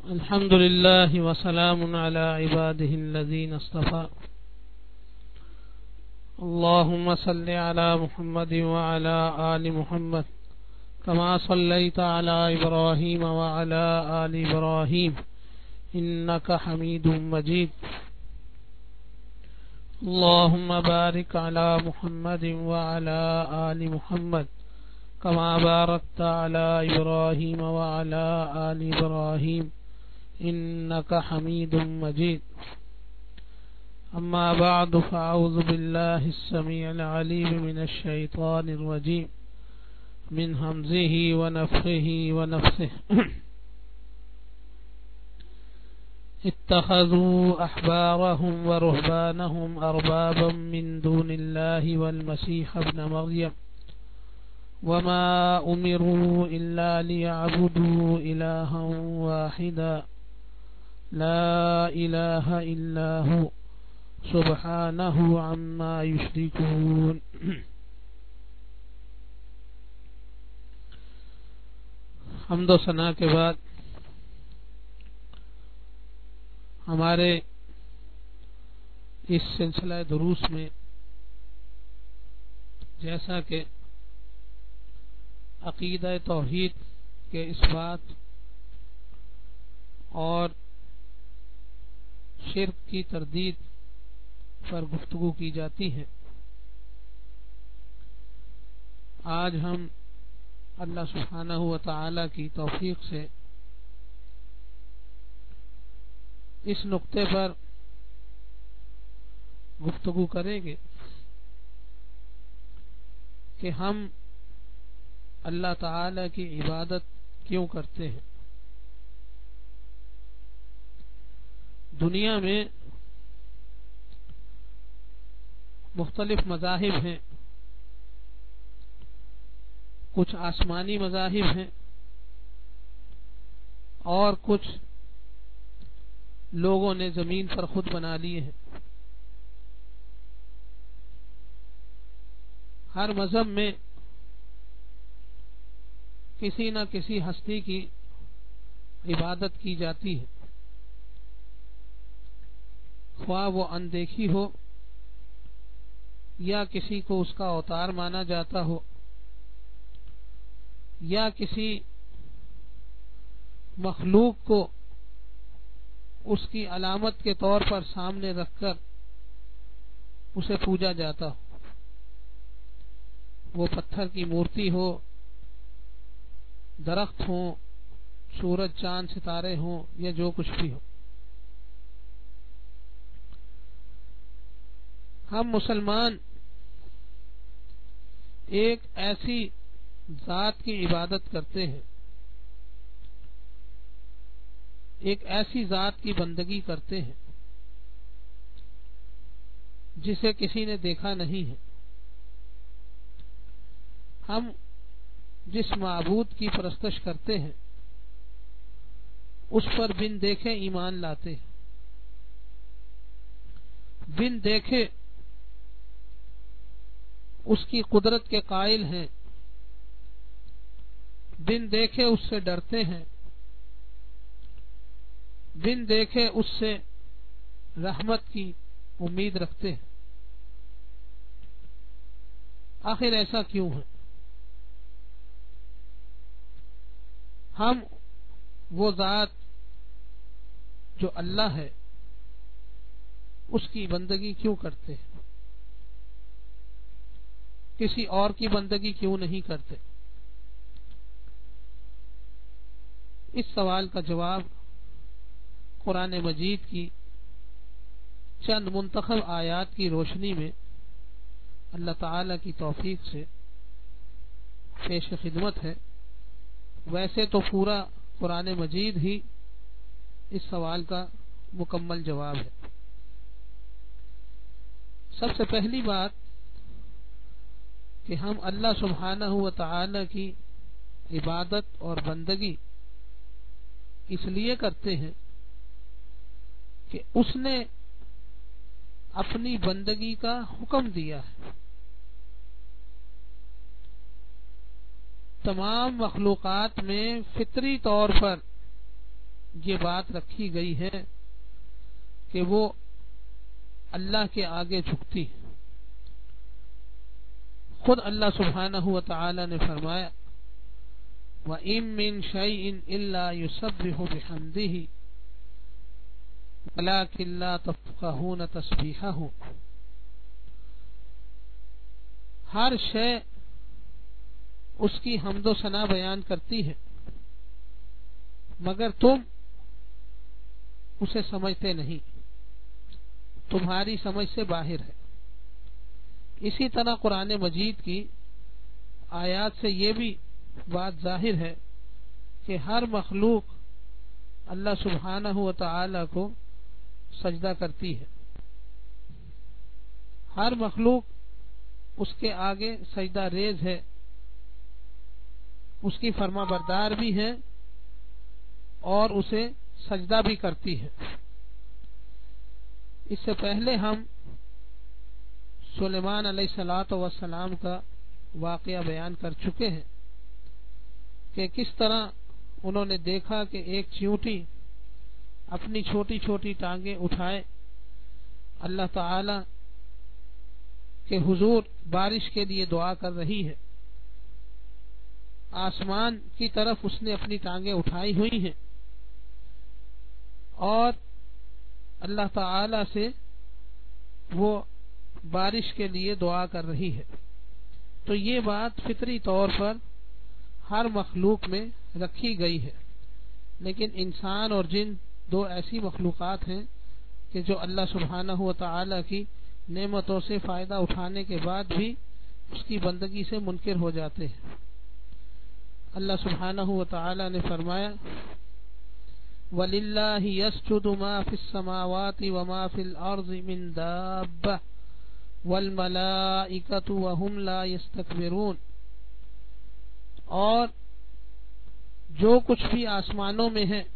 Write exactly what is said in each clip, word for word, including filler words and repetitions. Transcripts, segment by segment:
الحمد لله وسلام على عباده الذين اصطفى. اللهم صل على محمد وعلى آل محمد كما صليت على إبراهيم وعلى آل إبراهيم إنك حميد مجيد. اللهم بارك على محمد وعلى آل محمد كما باركت على إبراهيم وعلى آل إبراهيم إنك حميد مجيد. أما بعد فأعوذ بالله السميع العليم من الشيطان الرجيم من همزه ونفخه ونفثه. اتخذوا أحبارهم ورهبانهم أربابا من دون الله والمسيح ابن مريم وما أمروا إلا ليعبدوا إلها واحدا لا إله إلا هو سبحانه عما يشركون. حمد و ثنا کے بعد ہمارے اس سلسلہ دروس میں جیسا کہ عقیدہ توحید کے اثبات اور شرک کی تردید پر گفتگو کی جاتی ہے، آج ہم اللہ سبحانہ و تعالی کی توفیق سے اس نقطے پر گفتگو کریں گے کہ ہم اللہ تعالی کی عبادت کیوں کرتے ہیں. دنیا میں مختلف مذاہب ہیں، کچھ آسمانی مذاہب ہیں اور کچھ لوگوں نے زمین پر خود بنا لیے ہیں. ہر مذہب میں کسی نہ کسی ہستی کی عبادت کی جاتی ہے، خواہ وہ اندیکھی ہو یا کسی کو اس کا اوتار مانا جاتا ہو یا کسی مخلوق کو اس کی علامت کے طور پر سامنے رکھ کر اسے پوجا جاتا ہو، وہ پتھر کی مورتی ہو، درخت ہوں، سورج چاند ستارے ہوں یا جو کچھ بھی ہو. ہم مسلمان ایک ایسی ذات کی عبادت کرتے ہیں، ایک ایسی ذات کی بندگی کرتے ہیں جسے کسی نے دیکھا نہیں ہے. ہم جس معبود کی پرستش کرتے ہیں اس پر بن دیکھے ایمان لاتے ہیں، بن دیکھے اس کی قدرت کے قائل ہیں، بن دیکھے اس سے ڈرتے ہیں، بن دیکھے اس سے رحمت کی امید رکھتے ہیں. آخر ایسا کیوں ہے؟ ہم وہ ذات جو اللہ ہے اس کی بندگی کیوں کرتے ہیں، کسی اور کی بندگی کیوں نہیں کرتے؟ اس سوال کا جواب قرآن مجید کی چند منتخب آیات کی روشنی میں اللہ تعالی کی توفیق سے پیش خدمت ہے. ویسے تو پورا قرآن مجید ہی اس سوال کا مکمل جواب ہے. سب سے پہلی بات کہ ہم اللہ سبحانہ و تعالی کی عبادت اور بندگی اس لیے کرتے ہیں کہ اس نے اپنی بندگی کا حکم دیا ہے. تمام مخلوقات میں فطری طور پر یہ بات رکھی گئی ہے کہ وہ اللہ کے آگے جھکتی ہے۔ خود اللہ سبحانہ و تعالی نے فرمایا وَإِن مِّن شَيْءٍ إِلَّا يُسَبِّحُ بِحَمْدِهِ وَلَكِن لَّا تَفْقَهُونَ تَسْبِيحَهُ، ہر شے اس کی حمد و ثنا بیان کرتی ہے مگر تم اسے سمجھتے نہیں، تمہاری سمجھ سے باہر ہے۔ اسی طرح قرآن مجید کی آیات سے یہ بھی بات ظاہر ہے کہ ہر مخلوق اللہ سبحانہ و تعالی کو سجدہ کرتی ہے، ہر مخلوق اس کے آگے سجدہ ریز ہے، اس کی فرما بردار بھی ہے اور اسے سجدہ بھی کرتی ہے۔ اس سے پہلے ہم سلیمان علیہ الصلوۃ والسلام کا واقعہ بیان کر چکے ہیں کہ کس طرح انہوں نے دیکھا کہ ایک چیونٹی اپنی چھوٹی چھوٹی ٹانگیں اٹھائے اللہ تعالی کے حضور بارش کے لیے دعا کر رہی ہے، آسمان کی طرف اس نے اپنی ٹانگیں اٹھائی ہوئی ہیں اور اللہ تعالی سے وہ بارش کے لیے دعا کر رہی ہے۔ تو یہ بات فطری طور پر ہر مخلوق میں رکھی گئی ہے، لیکن انسان اور جن دو ایسی مخلوقات ہیں کہ جو اللہ سبحانہ و تعالی کی نعمتوں سے فائدہ اٹھانے کے بعد بھی اس کی بندگی سے منکر ہو جاتے ہیں۔ اللہ سبحانہ و تعالی نے فرمایا وَلِلَّهِ يَسْجُدُ مَا فِي السَّمَاوَاتِ وَمَا فِي الْأَرْضِ مِن دَابَّةٍ وَالْمَلَائِكَةُ وَهُمْ لَا يَسْتَكْبِرُونَ، اور جو کچھ بھی آسمانوں میں ہے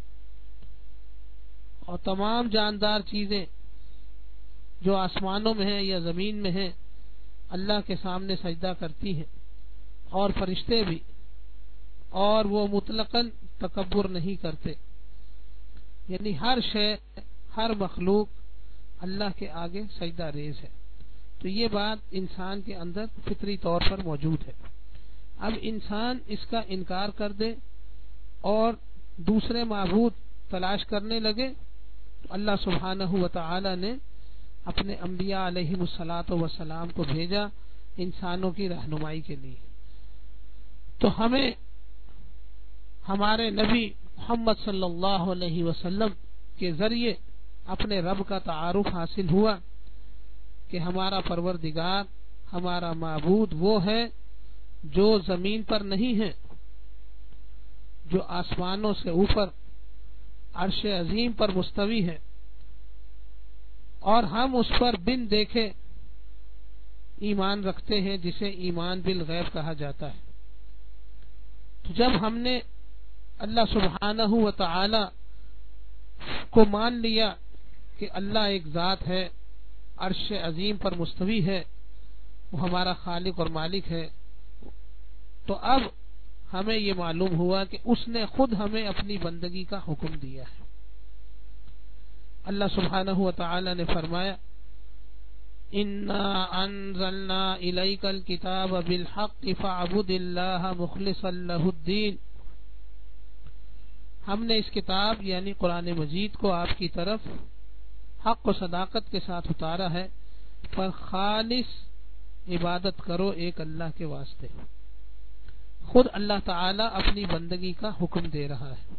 اور تمام جاندار چیزیں جو آسمانوں میں ہیں یا زمین میں ہیں اللہ کے سامنے سجدہ کرتی ہیں، اور فرشتے بھی، اور وہ مطلقاً تکبر نہیں کرتے، یعنی ہر شے ہر مخلوق اللہ کے آگے سجدہ ریز ہے۔ تو یہ بات انسان کے اندر فطری طور پر موجود ہے۔ اب انسان اس کا انکار کر دے اور دوسرے معبود تلاش کرنے لگے تو اللہ سبحانہ و تعالی نے اپنے انبیاء علیہم الصلاۃ والسلام کو بھیجا انسانوں کی رہنمائی کے لیے۔ تو ہمیں ہمارے نبی محمد صلی اللہ علیہ وسلم کے ذریعے اپنے رب کا تعارف حاصل ہوا کہ ہمارا پروردگار، ہمارا معبود وہ ہے جو زمین پر نہیں ہے، جو آسمانوں سے اوپر عرش عظیم پر مستوی ہے، اور ہم اس پر بن دیکھے ایمان رکھتے ہیں، جسے ایمان بالغیب کہا جاتا ہے۔ تو جب ہم نے اللہ سبحانہ و تعالی کو مان لیا کہ اللہ ایک ذات ہے، عرش عظیم پر مستوی ہے، وہ ہمارا خالق اور مالک ہے، تو اب ہمیں یہ معلوم ہوا کہ اس نے خود ہمیں اپنی بندگی کا حکم دیا ہے۔ اللہ سبحانہ و تعالی نے فرمایا اِنَّا أَنزَلْنَا إِلَيْكَ الْكِتَابَ بِالْحَقِّ فَاعْبُدِ اللَّهَ مُخْلِصًا لَهُ الدِّينَ، ہم نے اس کتاب یعنی قرآن مجید کو آپ کی طرف حق و صداقت کے ساتھ اتارا ہے، پر خالص عبادت کرو ایک اللہ کے واسطے۔ خود اللہ تعالی اپنی بندگی کا حکم دے رہا ہے۔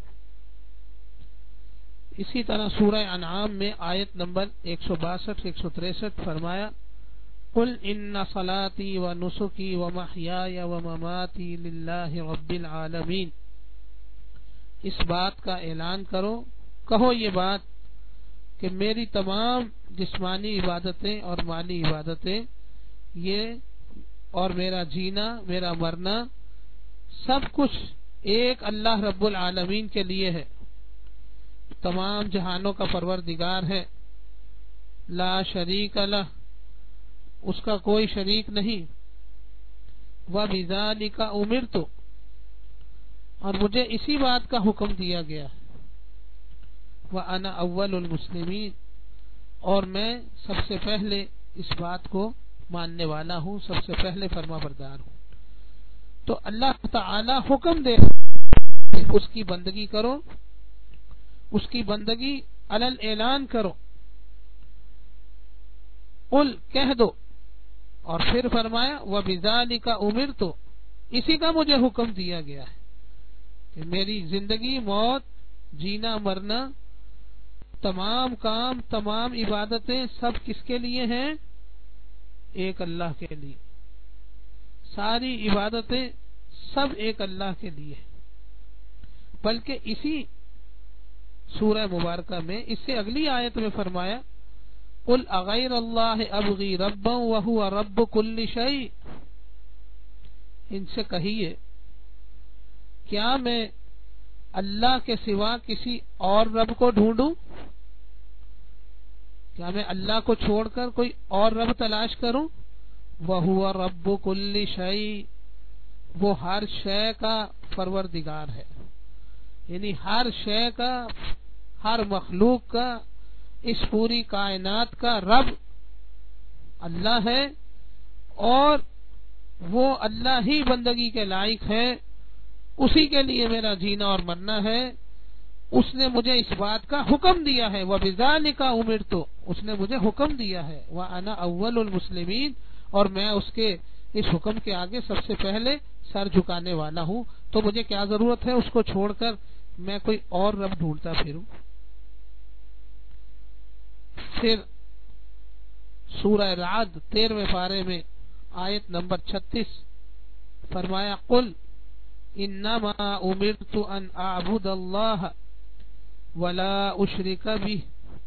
اسی طرح سورہ انعام میں آیت نمبر ایک سو باسٹھ ایک سو تریسٹھ فرمایا قل ان صلاتي ونسكي ومحياي ومماتي لله رب العالمین، اس بات کا اعلان کرو، کہو یہ بات کہ میری تمام جسمانی عبادتیں اور مالی عبادتیں یہ اور میرا جینا میرا مرنا سب کچھ ایک اللہ رب العالمین کے لیے ہے، تمام جہانوں کا پروردگار ہے، لا شریک لہ، اس کا کوئی شریک نہیں، وَبِذَلِكَ أُمِرْتُ، اور مجھے اسی بات کا حکم دیا گیا۔ وَأَنَا أَوَّلُ الْمُسْلِمِينَ، اور میں سب سے پہلے اس بات کو ماننے والا ہوں، سب سے پہلے فرما بردار ہوں۔ تو اللہ تعالی حکم دے اس کی بندگی کرو، اس کی بندگی علل اعلان کرو، قل کہہ دو، اور پھر فرمایا وَبِذَلِكَ أُمِرْتُ، اسی کا مجھے حکم دیا گیا ہے کہ میری زندگی، موت، جینا مرنا، تمام کام، تمام عبادتیں سب کس کے لیے ہیں؟ ایک اللہ کے لیے۔ ساری عبادتیں سب ایک اللہ کے لیے، بلکہ اسی سورہ مبارکہ میں اس سے اگلی آیت میں فرمایا قل اغیر اللہ ابغی ربا وہو رب کل شیء، ان سے کہیے کیا میں اللہ کے سوا کسی اور رب کو ڈھونڈوں؟ کیا میں اللہ کو چھوڑ کر کوئی اور رب تلاش کروں؟ وہو رب کل شیء، وہ ہر شے کا پروردگار ہے، یعنی ہر شے کا، ہر مخلوق کا، اس پوری کائنات کا رب اللہ ہے، اور وہ اللہ ہی بندگی کے لائق ہے، اسی کے لیے میرا جینا اور مرنا ہے۔ اس نے مجھے اس بات کا حکم دیا ہے، وَبِذَلِكَ أُمِرْتُ، اس نے مجھے حکم دیا ہے، وَأَنَا أَوَّلُ الْمُسْلِمِينَ، اور میں اس کے اس حکم کے آگے سب سے پہلے سر جھکانے والا ہوں، تو مجھے کیا ضرورت ہے اس کو چھوڑ کر میں کوئی اور رب ڈھونڈتا پھروں۔ پھر سورہ رعد تیرہویں پارے میں آیت نمبر چھتیس فرمایا قل انما امرت ان اعبد اللہ ولا اشرک بہ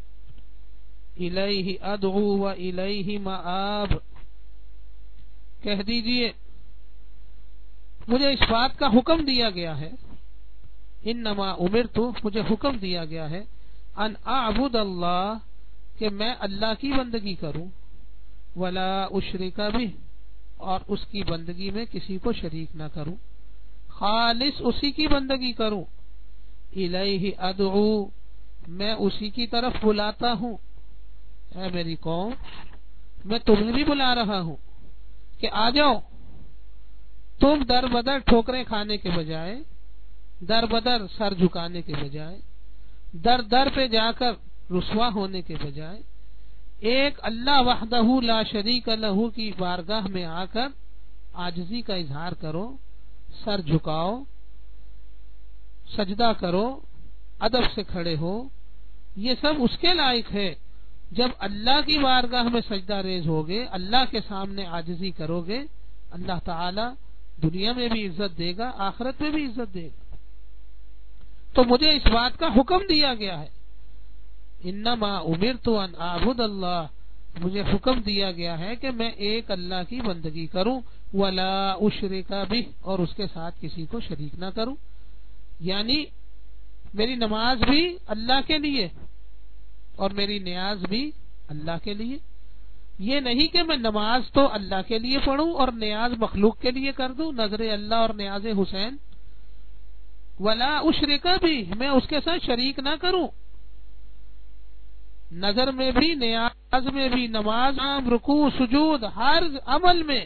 الیہ ادعو والیہ مآب، کہہ دیجئے مجھے اس بات کا حکم دیا گیا ہے، انما امرت، مجھے حکم دیا گیا ہے، ان اعبد اللہ، کہ میں اللہ کی بندگی کروں، ولا اشرک بہ، اور اس کی بندگی میں کسی کو شریک نہ کروں، خالص اسی کی بندگی کروں، الیہ ادعو، میں اسی کی طرف بلاتا ہوں۔ اے میری قوم، میں تمہیں بھی بلا رہا ہوں کہ آ جاؤ، تم در بدر ٹھوکریں کھانے کے بجائے، در بدر سر جھکانے کے بجائے، در در پہ جا کر رسوا ہونے کے بجائے، ایک اللہ وحدہ لا شریک لہ کی بارگاہ میں آ کر عاجزی کا اظہار کرو، سر جھکاؤ، سجدہ کرو، ادب سے کھڑے ہو۔ یہ سب اس کے لائق ہے، جب اللہ کی بارگاہ میں سجدہ ریز ہوگے، اللہ کے سامنے عاجزی کرو گے، اللہ تعالی دنیا میں بھی عزت دے گا، آخرت میں بھی عزت دے گا۔ تو مجھے اس بات کا حکم دیا گیا ہے، انما امرت ان اعبد اللہ، مجھے حکم دیا گیا ہے کہ میں ایک اللہ کی بندگی کروں، ولا اشرک بہ، اور اس کے ساتھ کسی کو شریک نہ کروں، یعنی میری نماز بھی اللہ کے لیے اور میری نیاز بھی اللہ کے لیے۔ یہ نہیں کہ میں نماز تو اللہ کے لیے پڑھوں اور نیاز مخلوق کے لیے کر دوں، نظر اللہ اور نیاز حسین، ولا اشرک بہ، میں اس کے ساتھ شریک نہ کروں، نظر میں بھی، نیاز میں بھی، نماز، رکوع، سجود، ہر عمل میں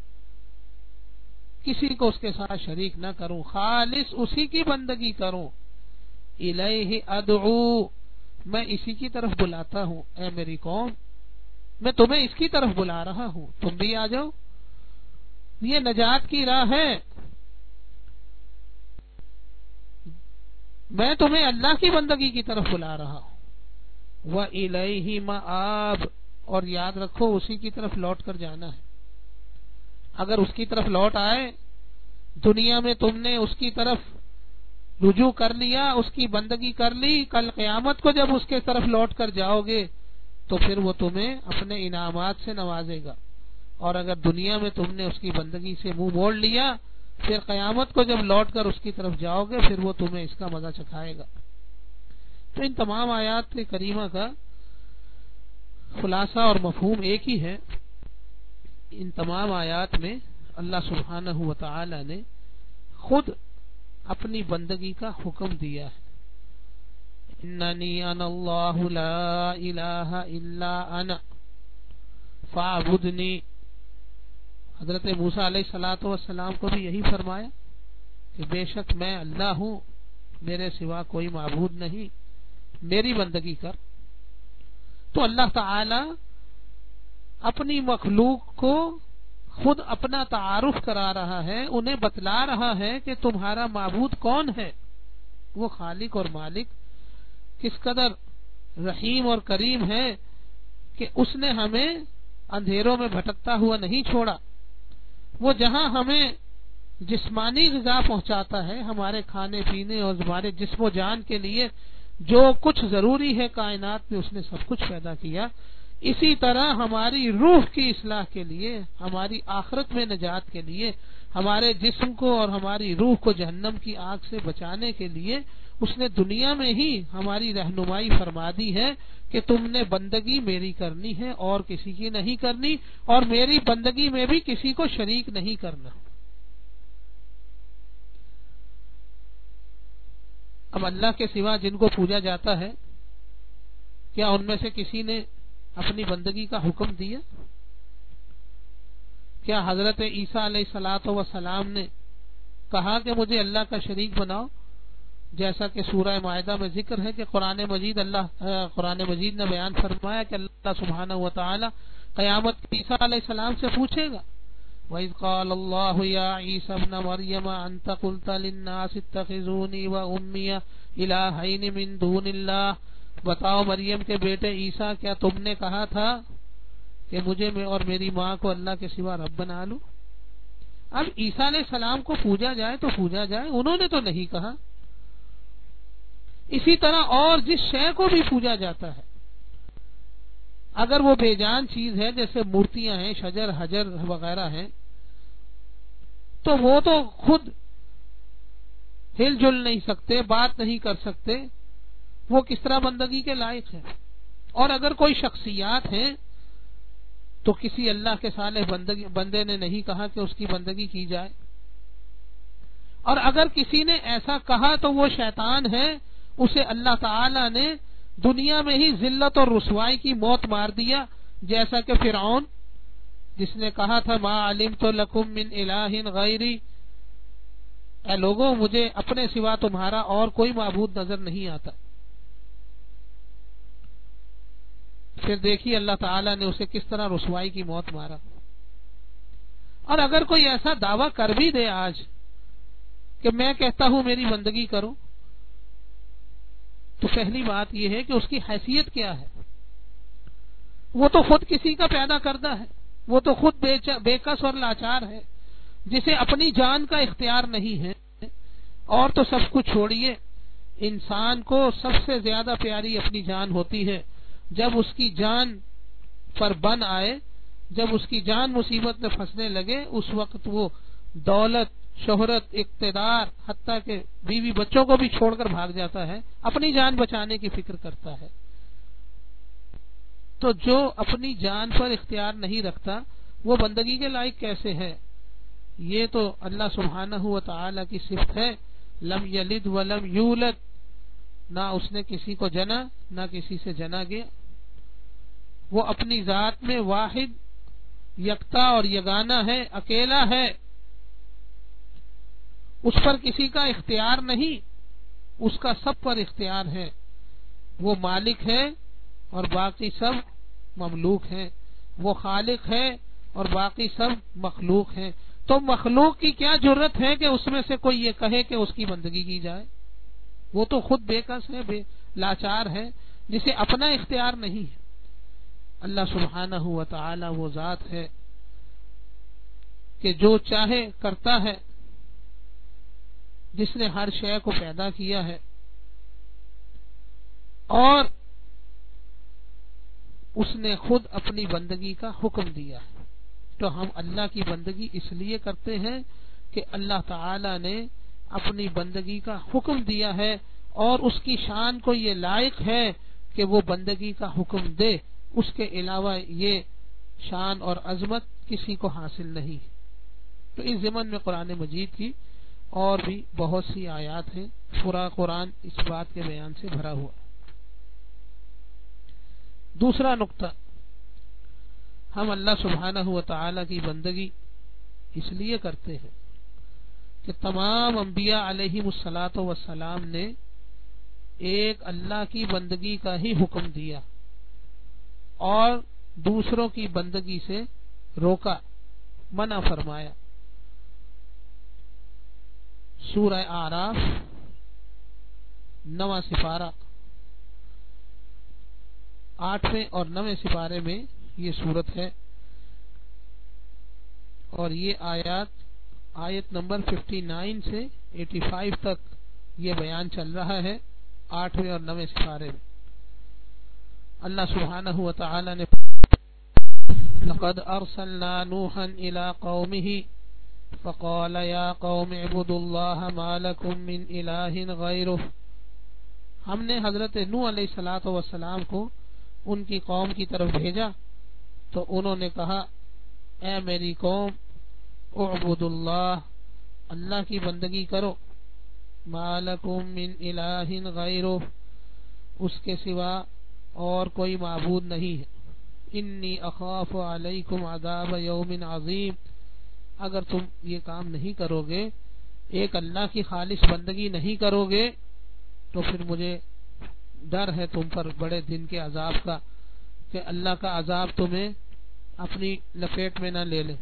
کسی کو اس کے ساتھ شریک نہ کروں، خالص اسی کی بندگی کروں، الیہ ادعو، میں اسی کی طرف بلاتا ہوں۔ اے میری قوم، میں تمہیں اس کی طرف بلا رہا ہوں، تم بھی آ جاؤ، یہ نجات کی راہ ہے، میں تمہیں اللہ کی بندگی کی طرف بلا رہا ہوں۔ وَإِلَيْهِ مَآبٌ، اور یاد رکھو اسی کی طرف لوٹ کر جانا ہے۔ اگر اس کی طرف لوٹ آئے، دنیا میں تم نے اس کی طرف رجوع کر لیا، اس کی بندگی کر لی، کل قیامت کو جب اس کے طرف لوٹ کر جاؤ گے تو پھر وہ تمہیں اپنے انعامات سے نوازے گا، اور اگر دنیا میں تم نے اس کی بندگی سے منہ موڑ لیا، پھر قیامت کو جب لوٹ کر اس کی طرف جاؤ گے پھر وہ تمہیں اس کا مزہ چکھائے گا۔ تو ان تمام آیات کریمہ کا خلاصہ اور مفہوم ایک ہی ہے، ان تمام آیات میں اللہ سبحانہ و تعالی نے خود اپنی بندگی کا حکم دیا ہے، اننی انا اللہ لا الہ الا انا فاعبدنی. حضرت موسیٰ علیہ الصلوۃ والسلام کو بھی یہی فرمایا کہ بے شک میں اللہ ہوں، میرے سوا کوئی معبود نہیں، میری بندگی کر. تو اللہ تعالی اپنی مخلوق کو خود اپنا تعارف کرا رہا ہے، انہیں بتلا رہا ہے کہ تمہارا معبود کون ہے. وہ خالق اور مالک کس قدر رحیم اور کریم ہے کہ اس نے ہمیں اندھیروں میں بھٹکتا ہوا نہیں چھوڑا. وہ جہاں ہمیں جسمانی غذا پہنچاتا ہے، ہمارے کھانے پینے اور ہمارے جسم و جان کے لیے جو کچھ ضروری ہے کائنات میں، اس نے سب کچھ پیدا کیا. اسی طرح ہماری روح کی اصلاح کے لیے، ہماری آخرت میں نجات کے لیے، ہمارے جسم کو اور ہماری روح کو جہنم کی آگ سے بچانے کے لیے اس نے دنیا میں ہی ہماری رہنمائی فرما دی ہے کہ تم نے بندگی میری کرنی ہے اور کسی کی نہیں کرنی، اور میری بندگی میں بھی کسی کو شریک نہیں کرنا. اب اللہ کے سوا جن کو پوجا جاتا ہے، کیا ان میں سے کسی نے اپنی بندگی کا حکم دیا؟ کیا حضرت عیسیٰ علیہ الصلوۃ والسلام نے کہا کہ مجھے اللہ کا شریک بناؤ؟ جیسا کہ سورہ مائدہ میں ذکر ہے کہ قرآن مجید اللہ قرآن مجید نے بیان فرمایا کہ اللہ سبحانہ و تعالی قیامت عیسیٰ علیہ السلام سے پوچھے گا، وَإِذْ قَالَ اللَّهُ يَا عِيسَى ابْنَ مَرْيَمَ أَنْتَ قُلْتَ لِلنَّاسِ اتَّخِذُونِي وَأُمِّيَ إِلَٰهَيْنِ مِن دُونِ اللَّهِ. بتاؤ مریم کے بیٹے عیسیٰ، کیا تم نے کہا تھا کہ مجھے میں اور میری ماں کو اللہ کے سوا رب بنا لوں؟ اب عیسیٰ علیہ السلام کو پوجا جائے تو پوجا جائے، انہوں نے تو نہیں کہا. اسی طرح اور جس شے کو بھی پوجا جاتا ہے، اگر وہ بے جان چیز ہے جیسے مورتیاں ہیں، شجر حجر وغیرہ ہیں، تو وہ تو خود ہل جل نہیں سکتے، بات نہیں کر سکتے، وہ کس طرح بندگی کے لائق ہے. اور اگر کوئی شخصیات ہیں تو کسی اللہ کے صالح بندے نے نہیں کہا کہ اس کی بندگی کی جائے. اور اگر کسی نے ایسا کہا تو وہ شیطان ہے، اسے اللہ تعالی نے دنیا میں ہی ذلت اور رسوائی کی موت مار دیا، جیسا کہ فرعون جس نے کہا تھا ما علمت لکم من الہ غیری، اے لوگوں مجھے اپنے سوا تمہارا اور کوئی معبود نظر نہیں آتا. پھر دیکھیے اللہ تعالیٰ نے اسے کس طرح رسوائی کی موت مارا. اور اگر کوئی ایسا دعویٰ کر بھی دے آج کہ میں کہتا ہوں میری بندگی کرو، تو پہلی بات یہ ہے کہ اس کی حیثیت کیا ہے. وہ تو خود کسی کا پیدا کردہ ہے، وہ تو خود بے کس اور لاچار ہے، جسے اپنی جان کا اختیار نہیں ہے. اور تو سب کچھ چھوڑیے، انسان کو سب سے زیادہ پیاری اپنی جان ہوتی ہے. جب اس کی جان پر بن آئے، جب اس کی جان مصیبت میں پھنسنے لگے، اس وقت وہ دولت، شہرت، اقتدار، حتیٰ کہ بیوی بچوں کو بھی چھوڑ کر بھاگ جاتا ہے، اپنی جان بچانے کی فکر کرتا ہے. تو جو اپنی جان پر اختیار نہیں رکھتا وہ بندگی کے لائق کیسے ہے؟ یہ تو اللہ سبحانہ و تعالی کی صفت ہے، لم یلد ولم یولد، نہ اس نے کسی کو جنا نہ کسی سے جنا گیا. وہ اپنی ذات میں واحد، یکتا اور یگانہ ہے، اکیلا ہے، اس پر کسی کا اختیار نہیں، اس کا سب پر اختیار ہے. وہ مالک ہے اور باقی سب مملوک ہیں، وہ خالق ہے اور باقی سب مخلوق ہیں. تو مخلوق کی کیا جرت ہے کہ اس میں سے کوئی یہ کہے کہ اس کی بندگی کی جائے؟ وہ تو خود بے کس ہے، بے لاچار ہے، جسے اپنا اختیار نہیں ہے. اللہ سبحانہ و تعالی وہ ذات ہے کہ جو چاہے کرتا ہے، جس نے ہر شے کو پیدا کیا ہے، اور اس نے خود اپنی بندگی کا حکم دیا ہے. تو ہم اللہ کی بندگی اس لیے کرتے ہیں کہ اللہ تعالی نے اپنی بندگی کا حکم دیا ہے، اور اس کی شان کو یہ لائق ہے کہ وہ بندگی کا حکم دے. اس کے علاوہ یہ شان اور عظمت کسی کو حاصل نہیں. تو اس ضمن میں قرآن مجید کی اور بھی بہت سی آیات ہیں، پورا قرآن اس بات کے بیان سے بھرا ہوا ہے. دوسرا نقطہ، ہم اللہ سبحانہ و تعالی کی بندگی اس لیے کرتے ہیں کہ تمام انبیاء علیہم الصلاۃ والسلام نے ایک اللہ کی بندگی کا ہی حکم دیا اور دوسروں کی بندگی سے روکا، منع فرمایا۔ سورہ اعراف نواں سپارہ، آٹھویں اور نویں سپارے میں یہ صورت ہے، اور یہ آیات آیت نمبر اناسی سے پچاسی تک یہ بیان چل رہا ہے آٹھویں اور نویں سپارے میں۔ اللہ سبحانہ و تعالی نے لقد ارسلنا نوحا الى قومه فقال يا قوم اعبدوا الله ما لكم من اله غيره، ہم نے حضرت نوح علیہ الصلوۃ والسلام کو ان کی قوم کی طرف بھیجا تو انہوں نے کہا اے میری قوم اعبدوا اللہ، اللہ کی بندگی کرو، ما لکم من الہ غیرہ، اس کے سوا اور کوئی معبود نہیں ہے، انی اخاف علیکم عذاب یوم عظیم، اگر تم یہ کام نہیں کرو گے، ایک اللہ کی خالص بندگی نہیں کرو گے تو پھر مجھے ڈر ہے تم پر بڑے دن کے عذاب کا، کہ اللہ کا عذاب تمہیں اپنی لپیٹ میں نہ لے لے۔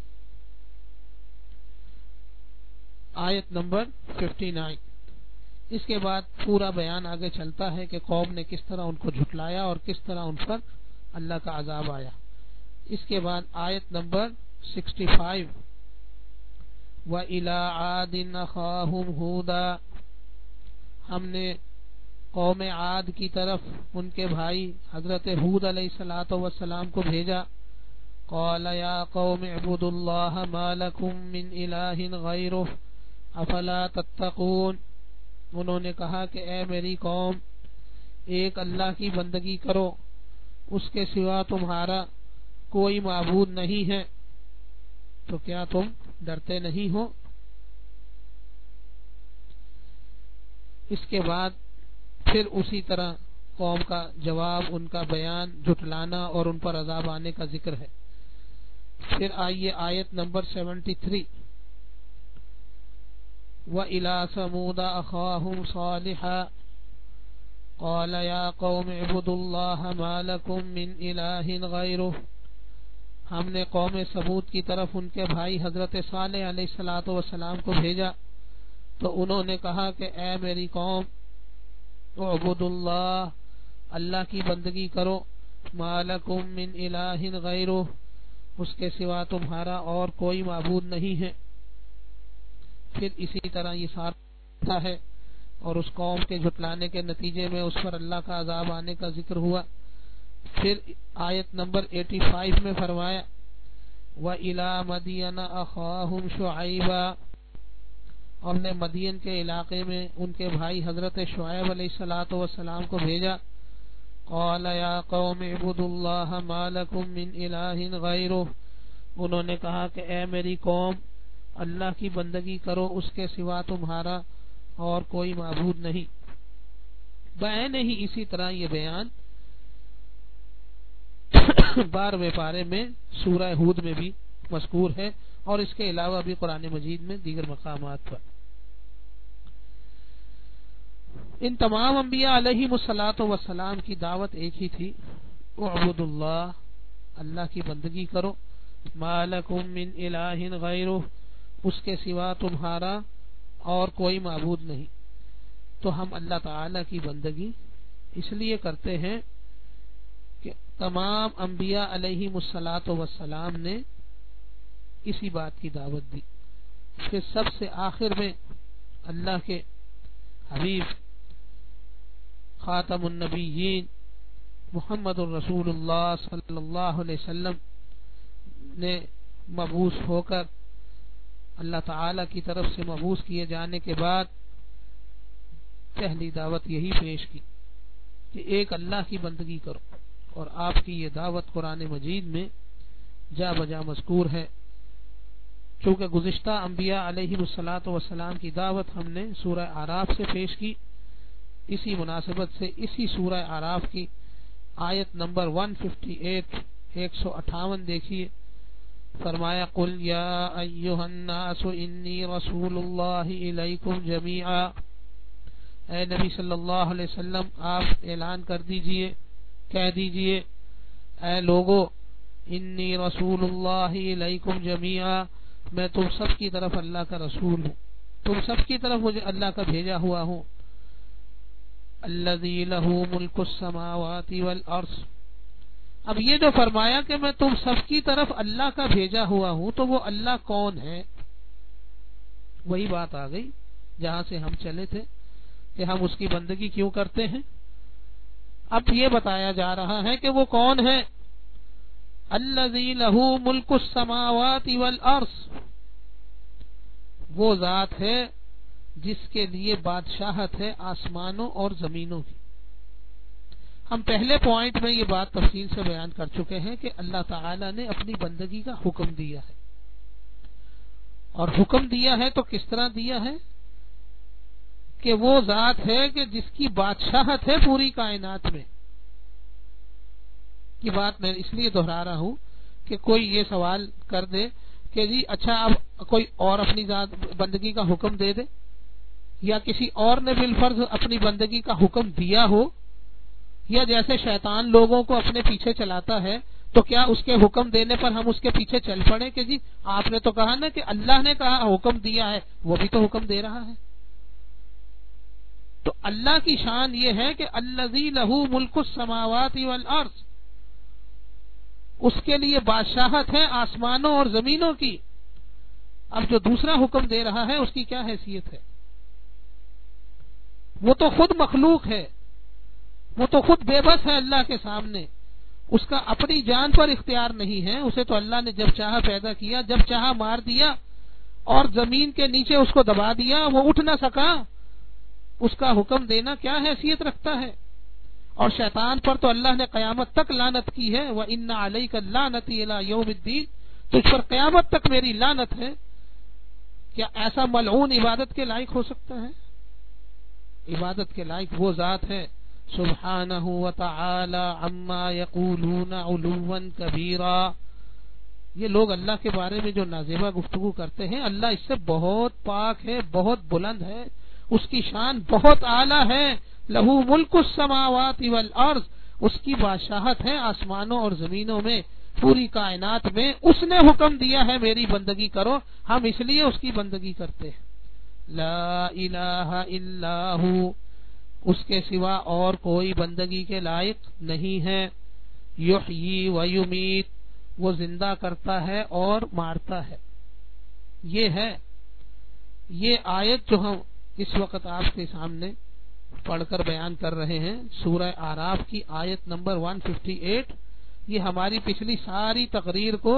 آیت نمبر اناسی۔ اس کے بعد پورا بیان آگے چلتا ہے کہ قوم نے کس طرح ان کو جھٹلایا اور کس طرح ان پر اللہ کا عذاب آیا۔ اس کے بعد آیت نمبر پچاس، وَإِلَىٰ عَادٍ أَخَاهُمْ هُودًا، ہم نے قوم عاد کی طرف ان کے بھائی حضرت ہود علیہ الصلوۃ والسلام کو بھیجا، قَالَ يَا قَوْمِ اعْبُدُوا اللَّهَ مَا لَكُم مِّنْ إِلَٰهٍ غَيْرُهُ أَفَلَا تَتَّقُونَ، انہوں نے کہا کہ اے میری قوم ایک اللہ کی بندگی کرو، اس کے سوا تمہارا کوئی معبود نہیں ہے، تو کیا تم ڈرتے نہیں ہو؟ اس کے بعد پھر اسی طرح قوم کا جواب، ان کا بیان، جھٹلانا اور ان پر عذاب آنے کا ذکر ہے۔ پھر آئیے آیت نمبر تیتر، وَإِلَىٰ ثَمُودَ أَخَاهُمْ صَالِحًا قَالَ يَا قَوْمِ اعْبُدُوا اللَّهَ مَا لَكُم مِّنْ إِلَٰهٍ غَيْرُهُ، ہم نے قوم سمود کی طرف ان کے بھائی حضرت صالح علیہ الصلوۃ والسلام کو بھیجا تو انہوں نے کہا کہ اے میری قوم اعبدوا اللہ، اللہ کی بندگی کرو، ما لکم من الہ غیرہ، اس کے سوا تمہارا اور کوئی معبود نہیں ہے۔ پھر اسی طرح یہ سارا ہے اور اس قوم کے جھٹلانے کے نتیجے میں اس پر اللہ کا عذاب آنے کا ذکر ہوا۔ پھر آیت نمبر پچاسی میں فرمایا وَإِلَىٰ مَدْيَنَ أَخَاهُمْ شُعَيْبًا، اور نے مدین کے علاقے میں ان کے بھائی حضرت شعیب علیہ الصلوۃ والسلام کو بھیجا، قال یا قوم اعبدوا اللہ ما لکم من الہ غیرہ، انہوں نے کہا کہ اے میری قوم اللہ کی بندگی کرو، اس کے سوا تمہارا اور کوئی معبود نہیں۔ بعین ہی اسی طرح یہ بیان بارہویں پارے میں سورہ ہود میں بھی مذکور ہے اور اس کے علاوہ بھی قرآن مجید میں دیگر مقامات پر۔ ان تمام انبیاء علیہم الصلوۃ والسلام کی دعوت ایک ہی تھی، اعبدوا اللہ، اللہ کی بندگی کرو، ما لکم من الہ غیرہ، اس کے سوا تمہارا اور کوئی معبود نہیں۔ تو ہم اللہ تعالی کی بندگی اس لیے کرتے ہیں کہ تمام انبیاء علیہم الصلوۃ والسلام نے اسی بات کی دعوت دی۔ پھر سب سے آخر میں اللہ کے حبیب خاتم النبیین محمد الرسول اللہ صلی اللہ علیہ وسلم نے مبعوث ہو کر اللہ تعالی کی طرف سے مبعوث کیے جانے کے بعد پہلی دعوت یہی پیش کی کہ ایک اللہ کی بندگی کرو، اور آپ کی یہ دعوت قرآن مجید میں جا بجا مذکور ہے۔ چونکہ گزشتہ انبیاء علیہ الصلوۃ والسلام کی دعوت ہم نے سورہ اعراف سے پیش کی، اسی مناسبت سے اسی سورہ اعراف کی آیت نمبر ایک سو اٹھاون ایک سو اٹھاون دیکھیے، فرمایا قل یا ایھا الناس انی رسول اللہ الیکم جمیعا، اے نبی صلی اللہ علیہ وسلم آپ اعلان کر دیجئے، کہہ دیجئے اے لوگو انی رسول اللہ الیکم جمیعا، میں تم سب کی طرف اللہ کا رسول ہوں، تم سب کی طرف مجھے اللہ کا بھیجا ہوا ہوں۔ الذی لہ ملک السماوات والارض، اب یہ جو فرمایا کہ میں تم سب کی طرف اللہ کا بھیجا ہوا ہوں، تو وہ اللہ کون ہے؟ وہی بات آ گئی جہاں سے ہم چلے تھے کہ ہم اس کی بندگی کیوں کرتے ہیں۔ اب یہ بتایا جا رہا ہے کہ وہ کون ہے۔ الذی لہ ملک السماوات والارض، وہ ذات ہے جس کے لیے بادشاہت ہے آسمانوں اور زمینوں کی۔ ہم پہلے پوائنٹ میں یہ بات تفصیل سے بیان کر چکے ہیں کہ اللہ تعالی نے اپنی بندگی کا حکم دیا ہے، اور حکم دیا ہے تو کس طرح دیا ہے کہ وہ ذات ہے کہ جس کی بادشاہت ہے پوری کائنات میں۔ یہ بات میں اس لیے دہرا رہا ہوں کہ کوئی یہ سوال کر دے کہ جی اچھا اب کوئی اور اپنی ذات بندگی کا حکم دے دے، یا کسی اور نے بالفرض اپنی بندگی کا حکم دیا ہو، یا جیسے شیطان لوگوں کو اپنے پیچھے چلاتا ہے تو کیا اس کے حکم دینے پر ہم اس کے پیچھے چل پڑے کہ جی آپ نے تو کہا نا کہ اللہ نے کہا حکم دیا ہے، وہ بھی تو حکم دے رہا ہے۔ تو اللہ کی شان یہ ہے کہ الذی لہ ملک السماوات والارض، اس کے لیے بادشاہت ہے آسمانوں اور زمینوں کی۔ اب جو دوسرا حکم دے رہا ہے اس کی کیا حیثیت ہے؟ وہ تو خود مخلوق ہے، وہ تو خود بے بس ہے اللہ کے سامنے، اس کا اپنی جان پر اختیار نہیں ہے، اسے تو اللہ نے جب چاہا پیدا کیا، جب چاہا مار دیا، اور زمین کے نیچے اس کو دبا دیا، وہ اٹھ نہ سکا۔ اس کا حکم دینا کیا حیثیت رکھتا ہے؟ اور شیطان پر تو اللہ نے قیامت تک لعنت کی ہے، وَإِنَّ عَلَيْكَ اللَّعْنَةَ إِلَى يَوْمِ الدِّينِ، تجھ پر قیامت تک میری لعنت ہے۔ کیا ایسا ملعون عبادت کے لائق ہو سکتا ہے؟ عبادت کے لائق وہ ذات ہے سبحانہ وتعالی عما یقولون علوا کبیرا۔ یہ لوگ اللہ کے بارے میں جو نازیبہ گفتگو کرتے ہیں، اللہ اس سے بہت پاک ہے، بہت بلند ہے، اس کی شان بہت اعلیٰ ہے۔ لہو ملک السماوات والارض، اس کی بادشاہت ہے آسمانوں اور زمینوں میں، پوری کائنات میں۔ اس نے حکم دیا ہے میری بندگی کرو، ہم اس لیے اس کی بندگی کرتے ہیں۔ لا الہ الا ہو، اس کے سوا اور کوئی بندگی کے لائق نہیں ہے۔ یحیی و یمیت، وہ زندہ کرتا ہے اور مارتا ہے۔ یہ ہے یہ آیت جو ہم اس وقت آپ کے سامنے پڑھ کر بیان کر رہے ہیں، سورہ اعراف کی آیت نمبر ایک سو اٹھاون، یہ ہماری پچھلی ساری تقریر کو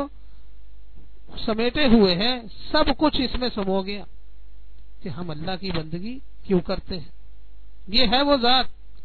سمیٹے ہوئے ہے، سب کچھ اس میں سمو گیا کہ ہم اللہ کی بندگی کیوں کرتے ہیں۔ یہ ہے وہ ذات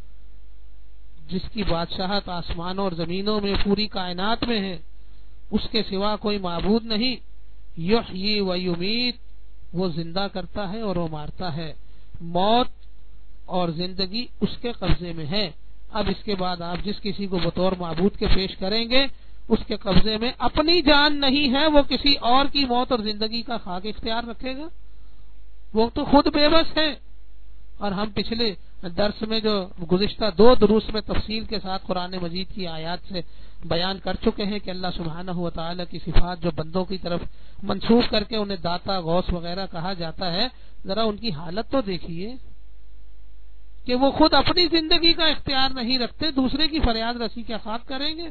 جس کی بادشاہت آسمانوں اور زمینوں میں، پوری کائنات میں ہے، اس کے سوا کوئی معبود نہیں۔ یحیی و یمیت، وہ زندہ کرتا ہے اور وہ مارتا ہے، موت اور زندگی اس کے قبضے میں ہے۔ اب اس کے بعد آپ جس کسی کو بطور معبود کے پیش کریں گے، اس کے قبضے میں اپنی جان نہیں ہے، وہ کسی اور کی موت اور زندگی کا خاک اختیار رکھے گا، وہ تو خود بے بس ہے۔ اور ہم پچھلے درس میں جو گزشتہ دو دروس میں تفصیل کے ساتھ قرآن مجید کی آیات سے بیان کر چکے ہیں کہ اللہ سبحانہ و تعالی کی صفات جو بندوں کی طرف منسوخ کر کے انہیں داتا، غوث وغیرہ کہا جاتا ہے، ذرا ان کی حالت تو دیکھیے کہ وہ خود اپنی زندگی کا اختیار نہیں رکھتے، دوسرے کی فریاد رسی کیا خاک کریں گے۔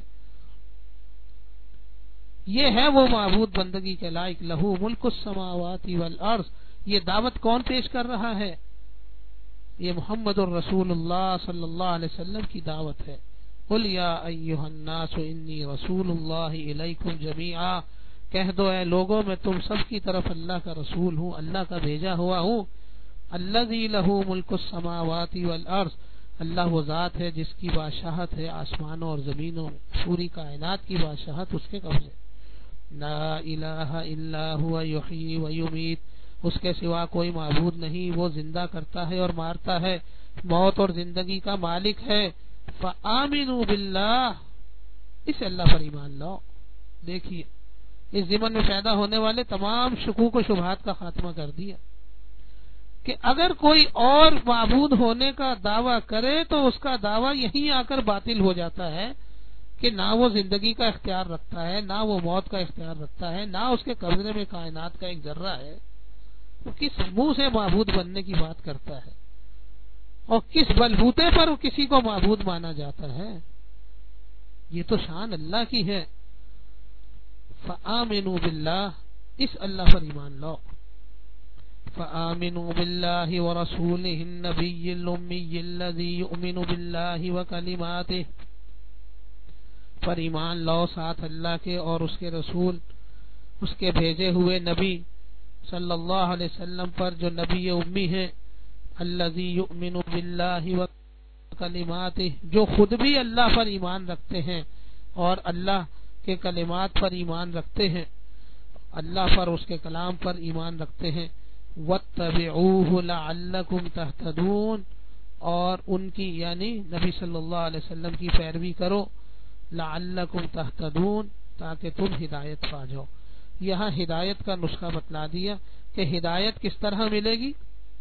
یہ ہے وہ معبود بندگی کے لائق، لہو ملک السماوات والارض۔ یہ دعوت کون پیش کر رہا ہے؟ یہ محمد الرسول اللہ صلی اللہ علیہ وسلم کی دعوت ہے۔ قل یا ایھا الناس انی رسول اللہ الیکم جمیعا، کہہ دو اے لوگوں میں تم سب کی طرف اللہ کا رسول ہوں، اللہ کا بھیجا ہوا ہوں۔ الذی لہ ملک السماوات والارض، اللہ وہ ذات ہے جس کی بادشاہت ہے آسمانوں اور زمینوں میں، پوری کائنات کی بادشاہت اس کے قبضے۔ لا الہ الا هو یحیی و یمیت، اس کے سوا کوئی معبود نہیں، وہ زندہ کرتا ہے اور مارتا ہے، موت اور زندگی کا مالک ہے۔ فآمنوا باللہ، اس اللہ پر ایمان لاؤ۔ دیکھیے اس ضمن میں پیدا ہونے والے تمام شکوک و شبہات کا خاتمہ کر دیا کہ اگر کوئی اور معبود ہونے کا دعویٰ کرے تو اس کا دعویٰ یہیں آ کر باطل ہو جاتا ہے کہ نہ وہ زندگی کا اختیار رکھتا ہے، نہ وہ موت کا اختیار رکھتا ہے، نہ اس کے قبضے میں کائنات کا ایک ذرہ ہے، وہ کس منہ سے معبود بننے کی بات کرتا ہے اور کس بلبوتے پر وہ کسی کو معبود مانا جاتا ہے؟ یہ تو شان اللہ کی ہے۔ فآمنوا باللہ، اس اللہ پر ایمان لاؤ۔ فآمنوا باللہ ورسولہ النبی الامی الذی یؤمن باللہ وکلماتہ، پر ایمان لاؤ ساتھ اللہ کے اور اس کے رسول، اس کے بھیجے ہوئے نبی صلی اللہ علیہ وسلم پر جو نبی امی ہیں، الذی یؤمن باللہ وکلماتہ، جو خود بھی اللہ پر ایمان رکھتے ہیں اور اللہ کے کلمات پر ایمان رکھتے ہیں، اللہ پر اس کے کلام پر ایمان رکھتے ہیں۔ واتبعوہ لعلکم تہتدون، اور ان کی یعنی نبی صلی اللہ علیہ وسلم کی پیروی کرو، لعلکم تہتدون، تاکہ تم ہدایت پا جاؤ۔ یہاں ہدایت کا نسخہ بتلا دیا کہ ہدایت کس طرح ملے گی،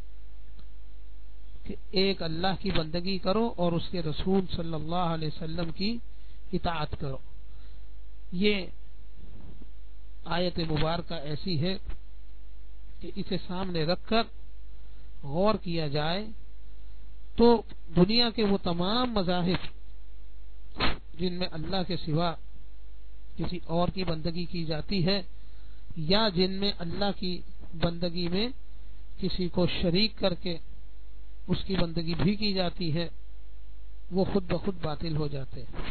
کہ ایک اللہ کی بندگی کرو اور اس کے رسول صلی اللہ علیہ وسلم کی اطاعت کرو۔ یہ آیت مبارکہ ایسی ہے کہ اسے سامنے رکھ کر غور کیا جائے تو دنیا کے وہ تمام مذاہب جن میں اللہ کے سوا کسی اور کی بندگی کی جاتی ہے یا جن میں اللہ کی بندگی میں کسی کو شریک کر کے اس کی بندگی بھی کی جاتی ہے، وہ خود بخود باطل ہو جاتے ہیں۔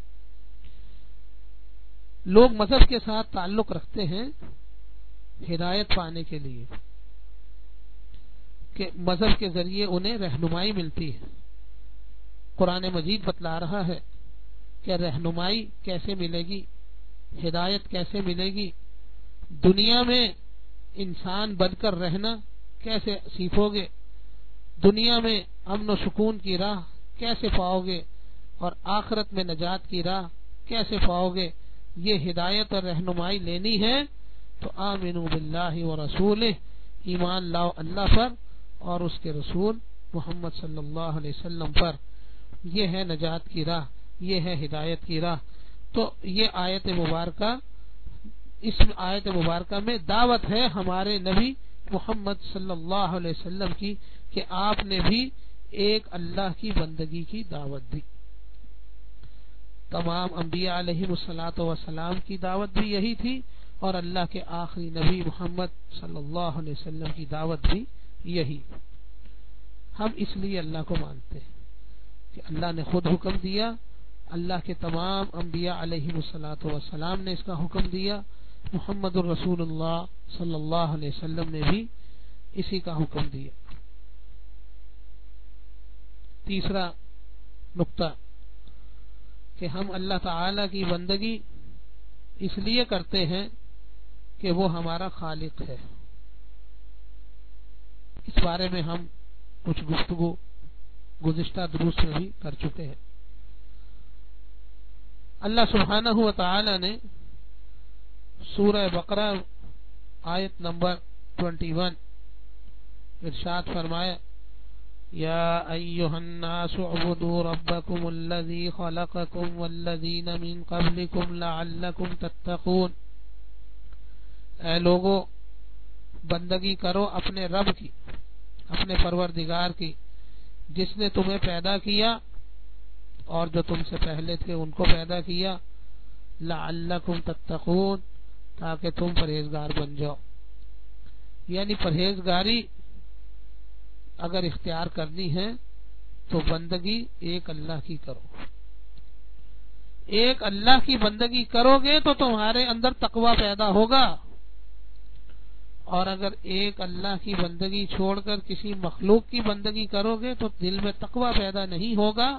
لوگ مذہب کے ساتھ تعلق رکھتے ہیں ہدایت پانے کے لیے کہ مذہب کے ذریعے انہیں رہنمائی ملتی ہے۔ قرآن مجید بتلا رہا ہے کہ رہنمائی کیسے ملے گی، ہدایت کیسے ملے گی، دنیا میں انسان بن کر رہنا کیسے سیکھو گے، دنیا میں امن و سکون کی راہ کیسے پاؤ گے اور آخرت میں نجات کی راہ کیسے پاؤ گے۔ یہ ہدایت اور رہنمائی لینی ہے تو آمنوا باللہ ورسولہ، ایمان لاؤ اللہ پر اور اس کے رسول محمد صلی اللہ علیہ وسلم پر۔ یہ ہے نجات کی راہ، یہ ہے ہدایت کی راہ۔ تو یہ آیت مبارکہ، اس آیت مبارکہ میں دعوت ہے ہمارے نبی محمد صلی اللہ علیہ وسلم کی کہ آپ نے بھی ایک اللہ کی بندگی کی دعوت دی۔ تمام انبیاء علیہ الصلوۃ والسلام کی دعوت بھی یہی تھی اور اللہ کے آخری نبی محمد صلی اللہ علیہ وسلم کی دعوت بھی یہی۔ ہم اس لیے اللہ کو مانتے ہیں کہ اللہ نے خود حکم دیا، اللہ کے تمام انبیاء علیہ الصلوۃ والسلام نے اس کا حکم دیا، محمد الرسول اللہ صلی اللہ علیہ وسلم نے بھی اسی کا حکم دیا۔ تیسرا نقطہ کہ ہم اللہ تعالی کی بندگی اس لیے کرتے ہیں کہ وہ ہمارا خالق ہے۔ اس بارے میں ہم کچھ گفتگو گزشتہ دروس میں بھی کر چکے ہیں۔ اللہ سبحانہ و تعالی نے سورہ بقرہ آیت نمبر اکیس ارشاد فرمایا، یا ایھا الناس اعبدوا ربکم الذی خلقکم والذین من قبلکم لعلکم تتقون، اے لوگو بندگی کرو اپنے رب کی، اپنے پروردگار کی، جس نے تمہیں پیدا کیا اور جو تم سے پہلے تھے ان کو پیدا کیا، لعلکم تتقون، تاکہ تم پرہیزگار بن جاؤ۔ یعنی پرہیزگاری اگر اختیار کرنی ہے تو بندگی ایک اللہ کی کرو، ایک اللہ کی بندگی کرو گے تو تمہارے اندر تقوی پیدا ہوگا، اور اگر ایک اللہ کی بندگی چھوڑ کر کسی مخلوق کی بندگی کرو گے تو دل میں تقوی پیدا نہیں ہوگا۔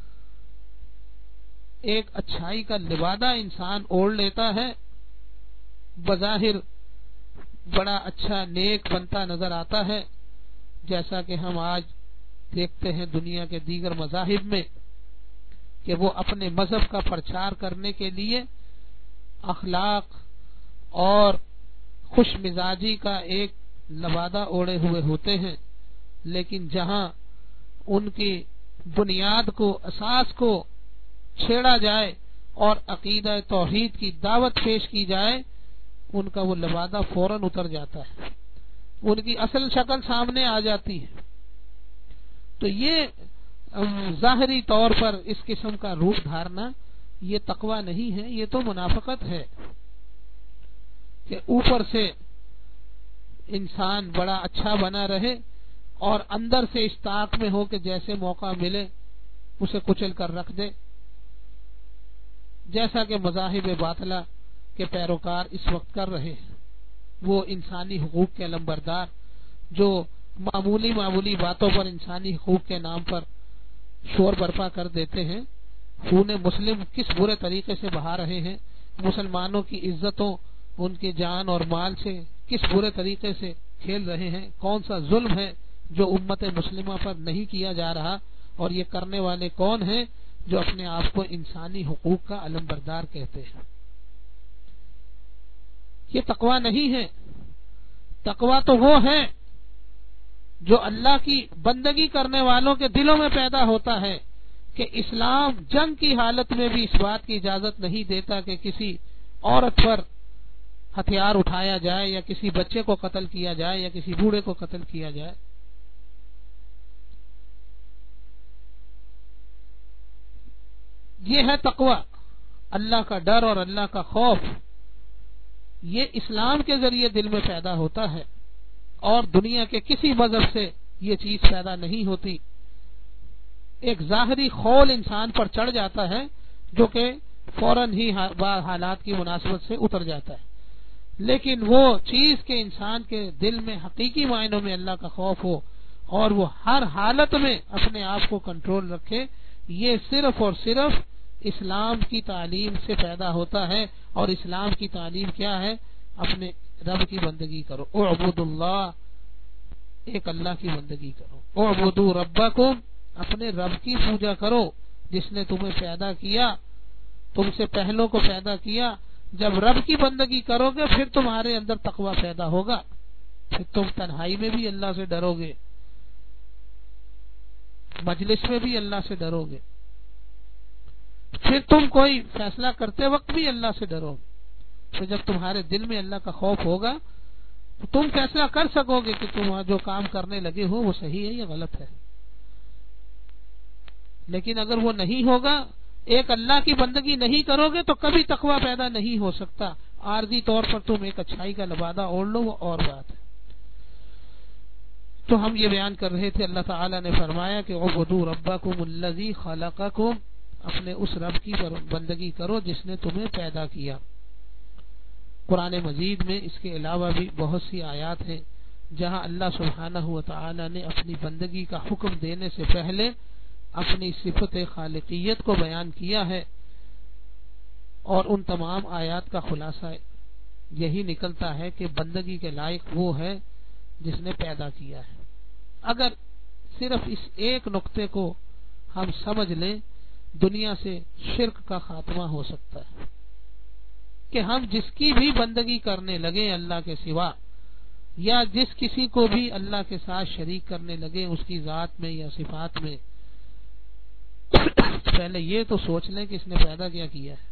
ایک اچھائی کا لبادہ انسان اوڑھ لیتا ہے، بظاہر بڑا اچھا نیک بنتا نظر آتا ہے، جیسا کہ ہم آج دیکھتے ہیں دنیا کے دیگر مذاہب میں کہ وہ اپنے مذہب کا پرچار کرنے کے لیے اخلاق اور خوش مزاجی کا ایک لبادہ اوڑے ہوئے ہوتے ہیں، لیکن جہاں ان کی بنیاد کو، اساس کو چھیڑا جائے اور عقیدہ توحید کی دعوت پیش کی جائے، ان کا وہ لبادہ فوراً اتر جاتا ہے، ان کی اصل شکل سامنے آ جاتی ہے۔ تو یہ ظاہری طور پر اس قسم کا روپ دھارنا یہ تقوی نہیں ہے، یہ تو منافقت ہے کہ اوپر سے انسان بڑا اچھا بنا رہے اور اندر سے اس طاق میں ہو کہ جیسے موقع ملے اسے کچل کر رکھ دے، جیسا کہ مذاہب باطلہ کے پیروکار اس وقت کر رہے ہیں۔ وہ انسانی حقوق کے علمبردار جو معمولی معمولی باتوں پر انسانی حقوق کے نام پر شور برپا کر دیتے ہیں، خون مسلم کس برے طریقے سے بہا رہے ہیں، مسلمانوں کی عزتوں، ان کے جان اور مال سے کس برے طریقے سے کھیل رہے ہیں، کون سا ظلم ہے جو امت مسلمہ پر نہیں کیا جا رہا، اور یہ کرنے والے کون ہیں جو اپنے آپ کو انسانی حقوق کا علمبردار کہتے ہیں۔ یہ تقوی نہیں ہے۔ تقوی تو وہ ہے جو اللہ کی بندگی کرنے والوں کے دلوں میں پیدا ہوتا ہے کہ اسلام جنگ کی حالت میں بھی اس بات کی اجازت نہیں دیتا کہ کسی عورت پر ہتھیار اٹھایا جائے یا کسی بچے کو قتل کیا جائے یا کسی بوڑھے کو قتل کیا جائے۔ یہ ہے تقوی، اللہ کا ڈر اور اللہ کا خوف۔ یہ اسلام کے ذریعے دل میں پیدا ہوتا ہے اور دنیا کے کسی مذہب سے یہ چیز پیدا نہیں ہوتی۔ ایک ظاہری خول انسان پر چڑھ جاتا ہے جو کہ فوراً ہی حالات کی مناسبت سے اتر جاتا ہے، لیکن وہ چیز کے انسان کے دل میں حقیقی معنوں میں اللہ کا خوف ہو اور وہ ہر حالت میں اپنے آپ کو کنٹرول رکھے، یہ صرف اور صرف اسلام کی تعلیم سے پیدا ہوتا ہے۔ اور اسلام کی تعلیم کیا ہے؟ اپنے رب کی بندگی کرو، اعبدوا اللہ، ایک اللہ کی بندگی کرو، اعبدوا ربکم، اپنے رب کی پوجا کرو جس نے تمہیں پیدا کیا، تم سے پہلوں کو پیدا کیا۔ جب رب کی بندگی کرو گے پھر تمہارے اندر تقوی پیدا ہوگا، پھر تم تنہائی میں بھی اللہ سے ڈرو گے، مجلس میں بھی اللہ سے ڈرو گے، پھر تم کوئی فیصلہ کرتے وقت بھی اللہ سے ڈرو گے۔ تو جب تمہارے دل میں اللہ کا خوف ہوگا تو تم فیصلہ کر سکو گے کہ تم جو کام کرنے لگے ہو وہ صحیح ہے یا غلط ہے۔ لیکن اگر وہ نہیں ہوگا، ایک اللہ کی بندگی نہیں کرو گے تو کبھی تقوی پیدا نہیں ہو سکتا۔ عارضی طور پر تم ایک اچھائی کا لبادہ اوڑھ لو، وہ اور بات ہے۔ تو ہم یہ بیان کر رہے تھے، اللہ تعالی نے فرمایا کہ اعبدوا ربکم الذی خلقکم، اپنے اس رب کی بندگی کرو جس نے تمہیں پیدا کیا۔ قرآن مجید میں اس کے علاوہ بھی بہت سی آیات ہیں جہاں اللہ سبحانہ و تعالی نے اپنی بندگی کا حکم دینے سے پہلے اپنی صفت خالقیت کو بیان کیا ہے، اور ان تمام آیات کا خلاصہ یہی نکلتا ہے کہ بندگی کے لائق وہ ہے جس نے پیدا کیا ہے۔ اگر صرف اس ایک نقطے کو ہم سمجھ لیں، دنیا سے شرک کا خاتمہ ہو سکتا ہے کہ ہم جس کی بھی بندگی کرنے لگے اللہ کے سوا، یا جس کسی کو بھی اللہ کے ساتھ شریک کرنے لگے اس کی ذات میں یا صفات میں، پہلے یہ تو سوچ لیں کہ اس نے پیدا کیا کیا ہے،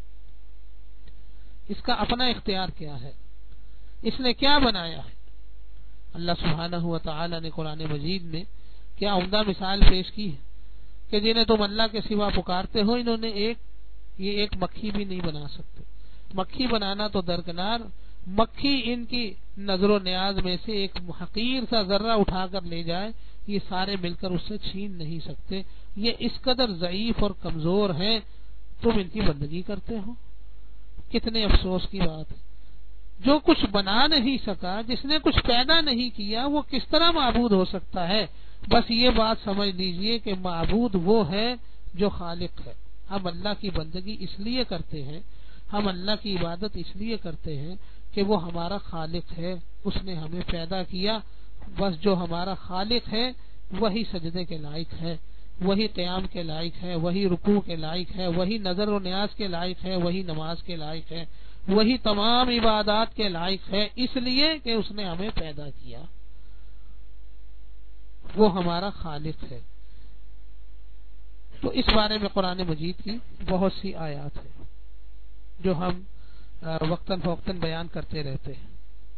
اس کا اپنا اختیار کیا ہے، اس نے کیا بنایا ہے۔ اللہ سبحانہ و تعالی نے قرآن مجید میں کیا عمدہ مثال پیش کی ہے کہ جنہیں تم اللہ کے سوا پکارتے ہو، انہوں نے ایک یہ ایک مکھی بھی نہیں بنا سکتے۔ مکھی بنانا تو درکنار، مکھی ان کی نظر و نیاز میں سے ایک حقیر سا ذرہ اٹھا کر لے جائے، یہ سارے مل کر اس سے چھین نہیں سکتے۔ یہ اس قدر ضعیف اور کمزور ہیں، تم ان کی بندگی کرتے ہو۔ کتنے افسوس کی بات ہے، جو کچھ بنا نہیں سکا، جس نے کچھ پیدا نہیں کیا، وہ کس طرح معبود ہو سکتا ہے۔ بس یہ بات سمجھ لیجئے کہ معبود وہ ہے جو خالق ہے۔ ہم اللہ کی بندگی اس لیے کرتے ہیں، ہم اللہ کی عبادت اس لیے کرتے ہیں کہ وہ ہمارا خالق ہے، اس نے ہمیں پیدا کیا۔ بس جو ہمارا خالق ہے وہی سجدے کے لائق ہے، وہی قیام کے لائق ہے، وہی رکوع کے لائق ہے، وہی نظر و نیاز کے لائق ہے، وہی نماز کے لائق ہے، وہی تمام عبادات کے لائق ہے، اس لیے کہ اس نے ہمیں پیدا کیا، وہ ہمارا خالق ہے۔ تو اس بارے میں قرآن مجید کی بہت سی آیات ہیں جو ہم وقتاً فوقتاً بیان کرتے رہتے ہیں۔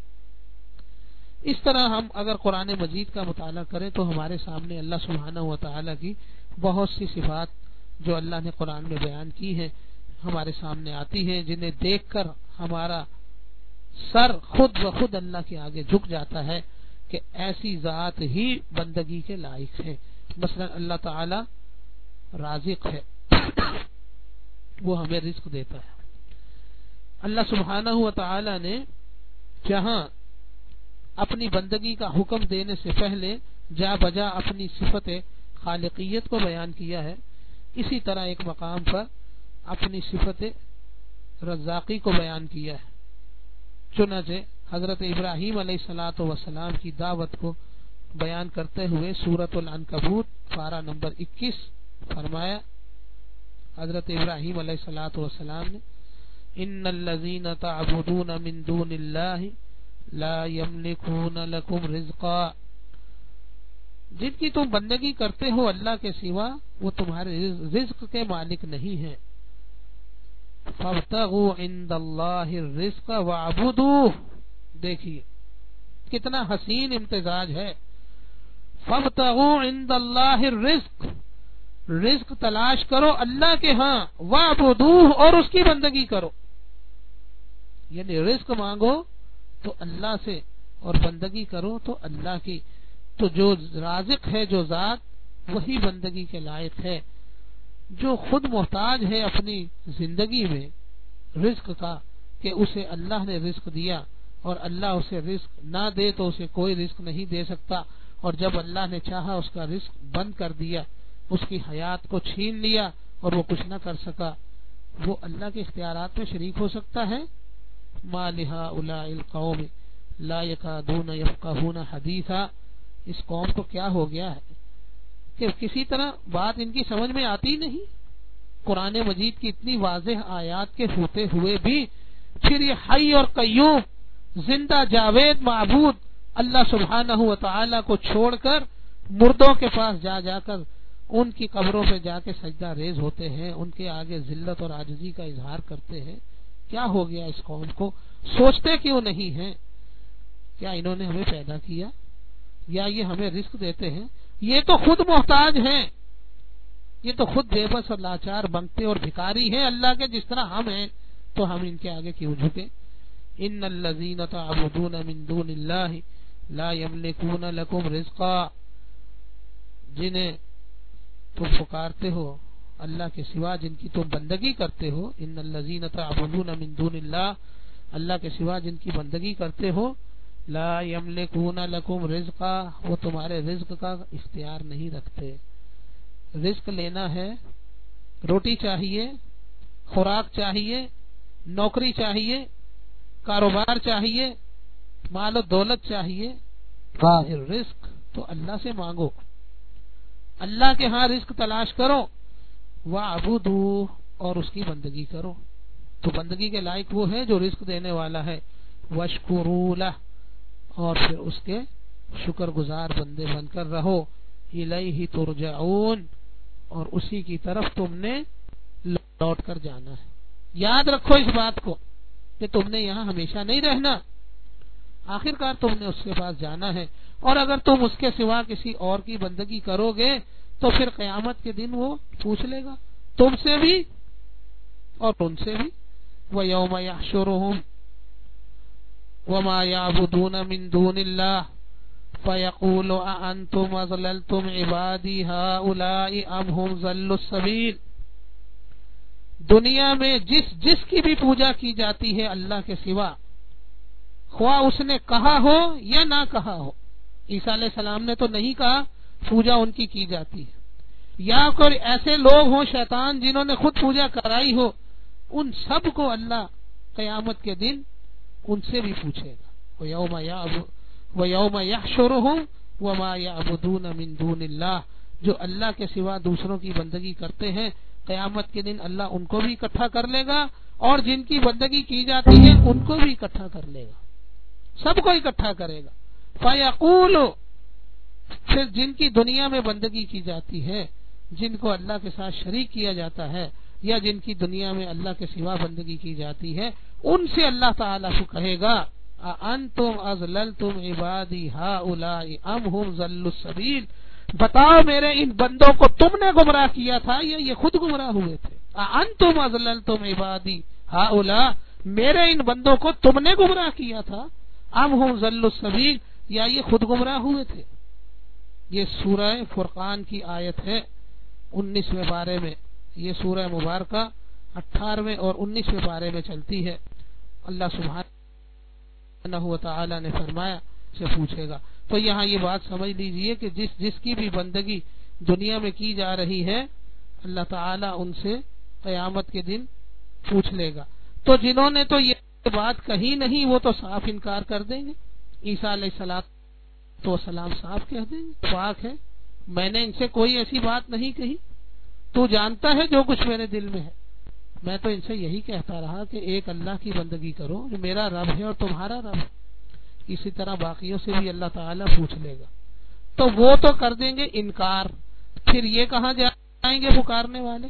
اس طرح ہم اگر قرآن مجید کا مطالعہ کریں تو ہمارے سامنے اللہ سبحانہ و تعالی کی بہت سی صفات جو اللہ نے قرآن میں بیان کی ہیں ہمارے سامنے آتی ہیں، جنہیں دیکھ کر ہمارا سر خود بخود اللہ کے آگے جھک جاتا ہے کہ ایسی ذات ہی بندگی کے لائق ہے۔ مثلا اللہ تعالی رازق ہے، وہ ہمیں رزق دیتا ہے۔ اللہ سبحانہ و تعالی نے جہاں اپنی بندگی کا حکم دینے سے پہلے جا بجا اپنی صفت خالقیت کو بیان کیا ہے، اسی طرح ایک مقام پر اپنی صفت رزاقی کو بیان کیا ہے۔ چنانچہ حضرت ابراہیم علیہ الصلوۃ والسلام کی دعوت کو بیان کرتے ہوئے سورۃ العنکبوت پارہ نمبر اکیس فرمایا، حضرت ابراہیم علیہ الصلوۃ والسلام نے ان الذین تعبدون من دون اللہ لا یملکون لکم رزقا، جن کی تم بندگی کرتے ہو اللہ کے سوا وہ تمہارے رزق کے مالک نہیں ہیں۔ فابتغوا عند اللہ الرزق واعبدوہ، دیکھیے کتنا حسین امتزاج ہے۔ فابتغوا عند اللہ الرزق، رزق تلاش کرو اللہ کے ہاں، واعبدوہ اور اس کی بندگی کرو، یعنی رزق مانگو تو اللہ سے اور بندگی کرو تو اللہ کی۔ تو جو رازق ہے، جو ذات، وہی بندگی کے لائق ہے۔ جو خود محتاج ہے اپنی زندگی میں رزق کا کہ اسے اللہ نے رزق دیا اور اللہ اسے رزق نہ دے تو اسے کوئی رزق نہیں دے سکتا، اور جب اللہ نے چاہا اس کا رزق بند کر دیا، اس کی حیات کو چھین لیا اور وہ کچھ نہ کر سکا، وہ اللہ کے اختیارات میں شریک ہو سکتا ہے؟ ما لہؤلاء القوم لا یکادون یفقہون حدیثا، اس قوم کو کیا ہو گیا ہے کہ کسی طرح بات ان کی سمجھ میں آتی نہیں۔ قرآن مجید کی اتنی واضح آیات کے ہوتے ہوئے بھی پھر یہ حی اور قیوم زندہ جاوید معبود اللہ سبحانہ و تعالی کو چھوڑ کر مردوں کے پاس جا جا کر ان کی قبروں پہ جا کے سجدہ ریز ہوتے ہیں، ان کے آگے ذلت اور عاجزی کا اظہار کرتے ہیں۔ کیا ہو گیا اس قوم کو؟ سوچتے کیوں نہیں ہیں؟ کیا انہوں نے ہمیں پیدا کیا یا یہ ہمیں رزق دیتے ہیں؟ یہ تو خود محتاج ہیں، یہ تو خود بے بس اور لاچار بنتے اور بھکاری ہیں اللہ کے، جس طرح ہم ہیں، تو ہم ان کے آگے کیوں جھکیں؟ ان الذین تعبدون من دون اللہ لا یملکون لکم رزقا، جنہیں تم پکارتے ہو اللہ کے سوا، جن کی تم بندگی کرتے ہو، ان الذین تعبدون من دون اللہ، اللہ کے سوا جن کی بندگی کرتے ہو، لا یملکون لکم رزقا، وہ تمہارے رزق کا اختیار نہیں رکھتے۔ رزق لینا ہے، روٹی چاہیے، خوراک چاہیے، نوکری چاہیے، کاروبار چاہیے، مال و دولت چاہیے، رزق تو اللہ سے مانگو، اللہ کے ہاں رزق تلاش کرو، وَاعْبُدُوهُ اور اس کی بندگی کرو۔ تو بندگی کے لائق وہ ہے جو رزق دینے والا ہے، وَاشْكُرُوا لَهُ اور پھر اس کے شکر گزار بندے بن کر رہو، الیہ ترجعون اور اسی کی طرف تم نے لوٹ کر جانا ہے۔ یاد رکھو اس بات کو کہ تم نے یہاں ہمیشہ نہیں رہنا، آخر کار تم نے اس کے پاس جانا ہے، اور اگر تم اس کے سوا کسی اور کی بندگی کرو گے تو پھر قیامت کے دن وہ پوچھ لے گا تم سے بھی اور ان سے بھی۔ وَيَوْمَ يَحْشُرُهُمْ وَمَا يَعْبُدُونَ مِن دُونِ اللَّهِ فَيَقُولُ أَأَنْتُمْ أَضْلَلْتُمْ عِبَادِي هَؤُلَاءِ أَمْ هُمْ ضَلُّوا السَّبِيلَ، دنیا میں جس جس کی بھی پوجا کی جاتی ہے اللہ کے سوا، خواہ اس نے کہا ہو یا نہ کہا ہو، عیسیٰ علیہ السلام نے تو نہیں کہا پوجا ان کی کی جاتی ہے، یا کوئی ایسے لوگ ہوں شیطان جنہوں نے خود پوجا کرائی ہو، ان سب کو اللہ قیامت کے دن ان سے بھی پوچھے گا۔ وَيَوْمَ يَحْشُرُهُمْ وَمَا يَعْبُدُونَ مِن دُونِ اللَّهِ، جو اللہ کے سوا دوسروں کی بندگی کرتے ہیں قیامت کے دن اللہ ان کو بھی اکٹھا کر لے گا اور جن کی بندگی کی جاتی ہے ان کو بھی اکٹھا کر لے گا, سب کو اکٹھا کرے گا. فیقول, پھر جن کی دنیا میں بندگی کی جاتی ہے, جن کو اللہ کے ساتھ شریک کیا جاتا ہے یا جن کی دنیا میں اللہ کے سوا بندگی کی جاتی ہے, ان سے اللہ تعالیٰ کو کہے گا انتم اضللتم عبادی ہؤلاء ام هم ضلوا السبیل, بتاؤ میرے ان بندوں کو تم نے گمراہ کیا تھا یا یہ خود گمراہ ہوئے تھے. انتم اضللتم عبادی ہؤلاء, میرے ان بندوں کو تم نے گمراہ کیا تھا, ام هم ضلوا السبیل, یا یہ خود گمراہ ہوئے تھے. یہ سورہ فرقان کی آیت ہے انیسویں پارے میں. یہ سورہ مبارکہ اٹھارہویں اور انیسویں پارے میں چلتی ہے. اللہ سبحانہ و تعالی نے فرمایا سے پوچھے گا. تو یہاں یہ بات سمجھ لیجئے کہ جس جس کی بھی بندگی دنیا میں کی جا رہی ہے اللہ تعالی ان سے قیامت کے دن پوچھ لے گا. تو جنہوں نے تو یہ بات کہی نہیں وہ تو صاف انکار کر دیں گے. عیسیٰ علیہ السلام تو سلام صاف کہہ دیں گے پاک ہے, میں نے ان سے کوئی ایسی بات نہیں کہی, تو جانتا ہے جو کچھ میرے دل میں ہے. میں تو ان سے یہی کہتا رہا کہ ایک اللہ کی بندگی کرو جو میرا رب ہے اور تمہارا رب ہے. اسی طرح باقیوں سے بھی اللہ تعالیٰ پوچھ لے گا. تو وہ تو کر دیں گے انکار, پھر یہ کہاں جائیں گے پکارنے والے,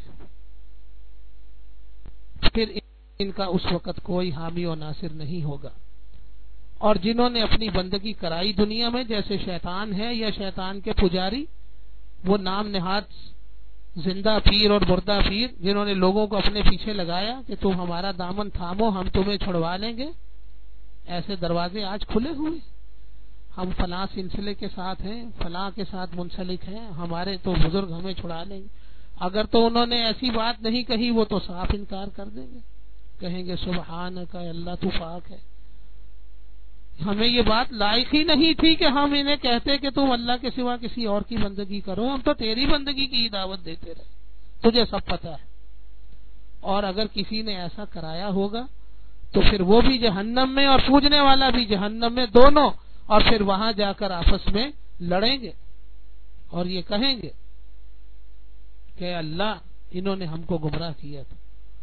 پھر ان کا اس وقت کوئی حامی و ناصر نہیں ہوگا. اور جنہوں نے اپنی بندگی کرائی دنیا میں, جیسے شیطان ہے یا شیطان کے پجاری, وہ نام نہاد زندہ پیر اور مردہ پیر, جنہوں نے لوگوں کو اپنے پیچھے لگایا کہ تم ہمارا دامن تھامو ہم تمہیں چھڑوا لیں گے, ایسے دروازے آج کھلے ہوئے. ہم فلاں سلسلے کے ساتھ ہیں, فلاں کے ساتھ منسلک ہیں, ہمارے تو بزرگ ہمیں چھڑا لیں گے. اگر تو انہوں نے ایسی بات نہیں کہی وہ تو صاف انکار کر دیں گے, کہیں گے سبحانک اللہ تو پاک ہے, ہمیں یہ بات لائق ہی نہیں تھی کہ ہم انہیں کہتے کہ تم اللہ کے سوا کسی اور کی بندگی کرو, ہم تو تیری بندگی کی دعوت دیتے رہے, تجھے سب پتہ ہے. اور اگر کسی نے ایسا کرایا ہوگا تو پھر وہ بھی جہنم میں اور پوجنے والا بھی جہنم میں, دونوں, اور پھر وہاں جا کر آپس میں لڑیں گے اور یہ کہیں گے کہ اللہ انہوں نے ہم کو گمراہ کیا تھا,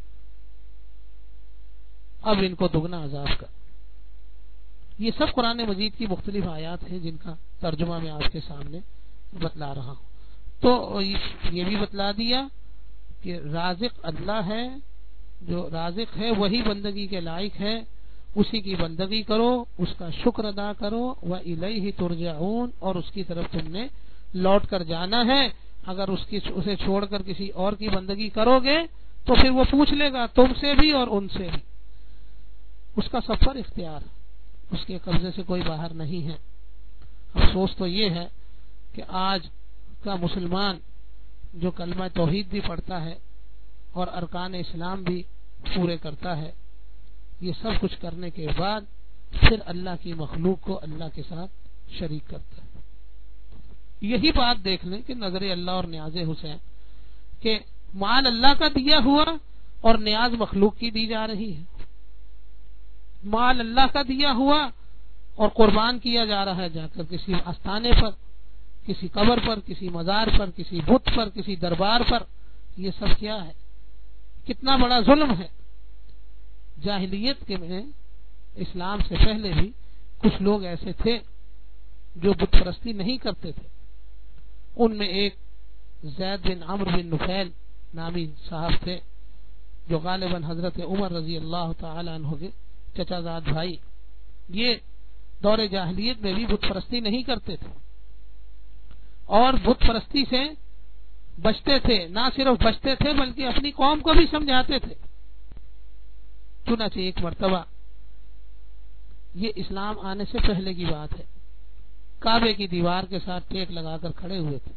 اب ان کو دگنا عذاب کر. یہ سب قرآن مجید کی مختلف آیات ہیں جن کا ترجمہ میں آپ کے سامنے بتلا رہا ہوں. تو یہ بھی بتلا دیا کہ رازق اللہ ہے, جو رازق ہے وہی بندگی کے لائق ہے, اسی کی بندگی کرو, اس کا شکر ادا کرو, وَإِلَيْهِ تُرْجَعُونَ, اور اس کی طرف تم نے لوٹ کر جانا ہے. اگر اس کی اسے چھوڑ کر کسی اور کی بندگی کرو گے تو پھر وہ پوچھ لے گا تم سے بھی اور ان سے بھی. اس کا سفر اختیار, اس کے قبضے سے کوئی باہر نہیں ہے. افسوس تو یہ ہے کہ آج کا مسلمان جو کلمہ توحید بھی پڑھتا ہے اور ارکان اسلام بھی پورے کرتا ہے, یہ سب کچھ کرنے کے بعد پھر اللہ کی مخلوق کو اللہ کے ساتھ شریک کرتا ہے. یہی بات دیکھ لیں کہ نظر اللہ اور نیاز حسین, کہ مال اللہ کا دیا ہوا اور نیاز مخلوق کی دی جا رہی ہے. مال اللہ کا دیا ہوا اور قربان کیا جا رہا ہے جا کر کسی آستانے پر, کسی قبر پر, کسی مزار پر, کسی بت پر, کسی دربار پر. یہ سب کیا ہے, کتنا بڑا ظلم ہے. جاہلیت کے میں اسلام سے پہلے بھی کچھ لوگ ایسے تھے جو بت پرستی نہیں کرتے تھے. ان میں ایک زید بن عمرو بن نفیل نامی صاحب تھے جو غالباً حضرت عمر رضی اللہ تعالی عنہ کے چچا زاد بھائی. یہ دور جاہلیت میں بھی بت پرستی نہیں کرتے تھے اور بت پرستی سے بچتے تھے. نہ صرف بچتے تھے بلکہ اپنی قوم کو بھی سمجھاتے تھے. چنانچہ ایک مرتبہ, یہ اسلام آنے سے پہلے کی بات ہے, کعبے کی دیوار کے ساتھ ٹیک لگا کر کھڑے ہوئے تھے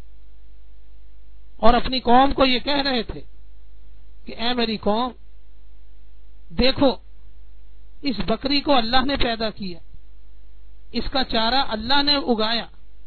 اور اپنی قوم کو یہ کہہ رہے تھے کہ اے میری قوم, دیکھو اس بکری کو اللہ نے پیدا کیا, اس کا چارہ اللہ نے اگایا,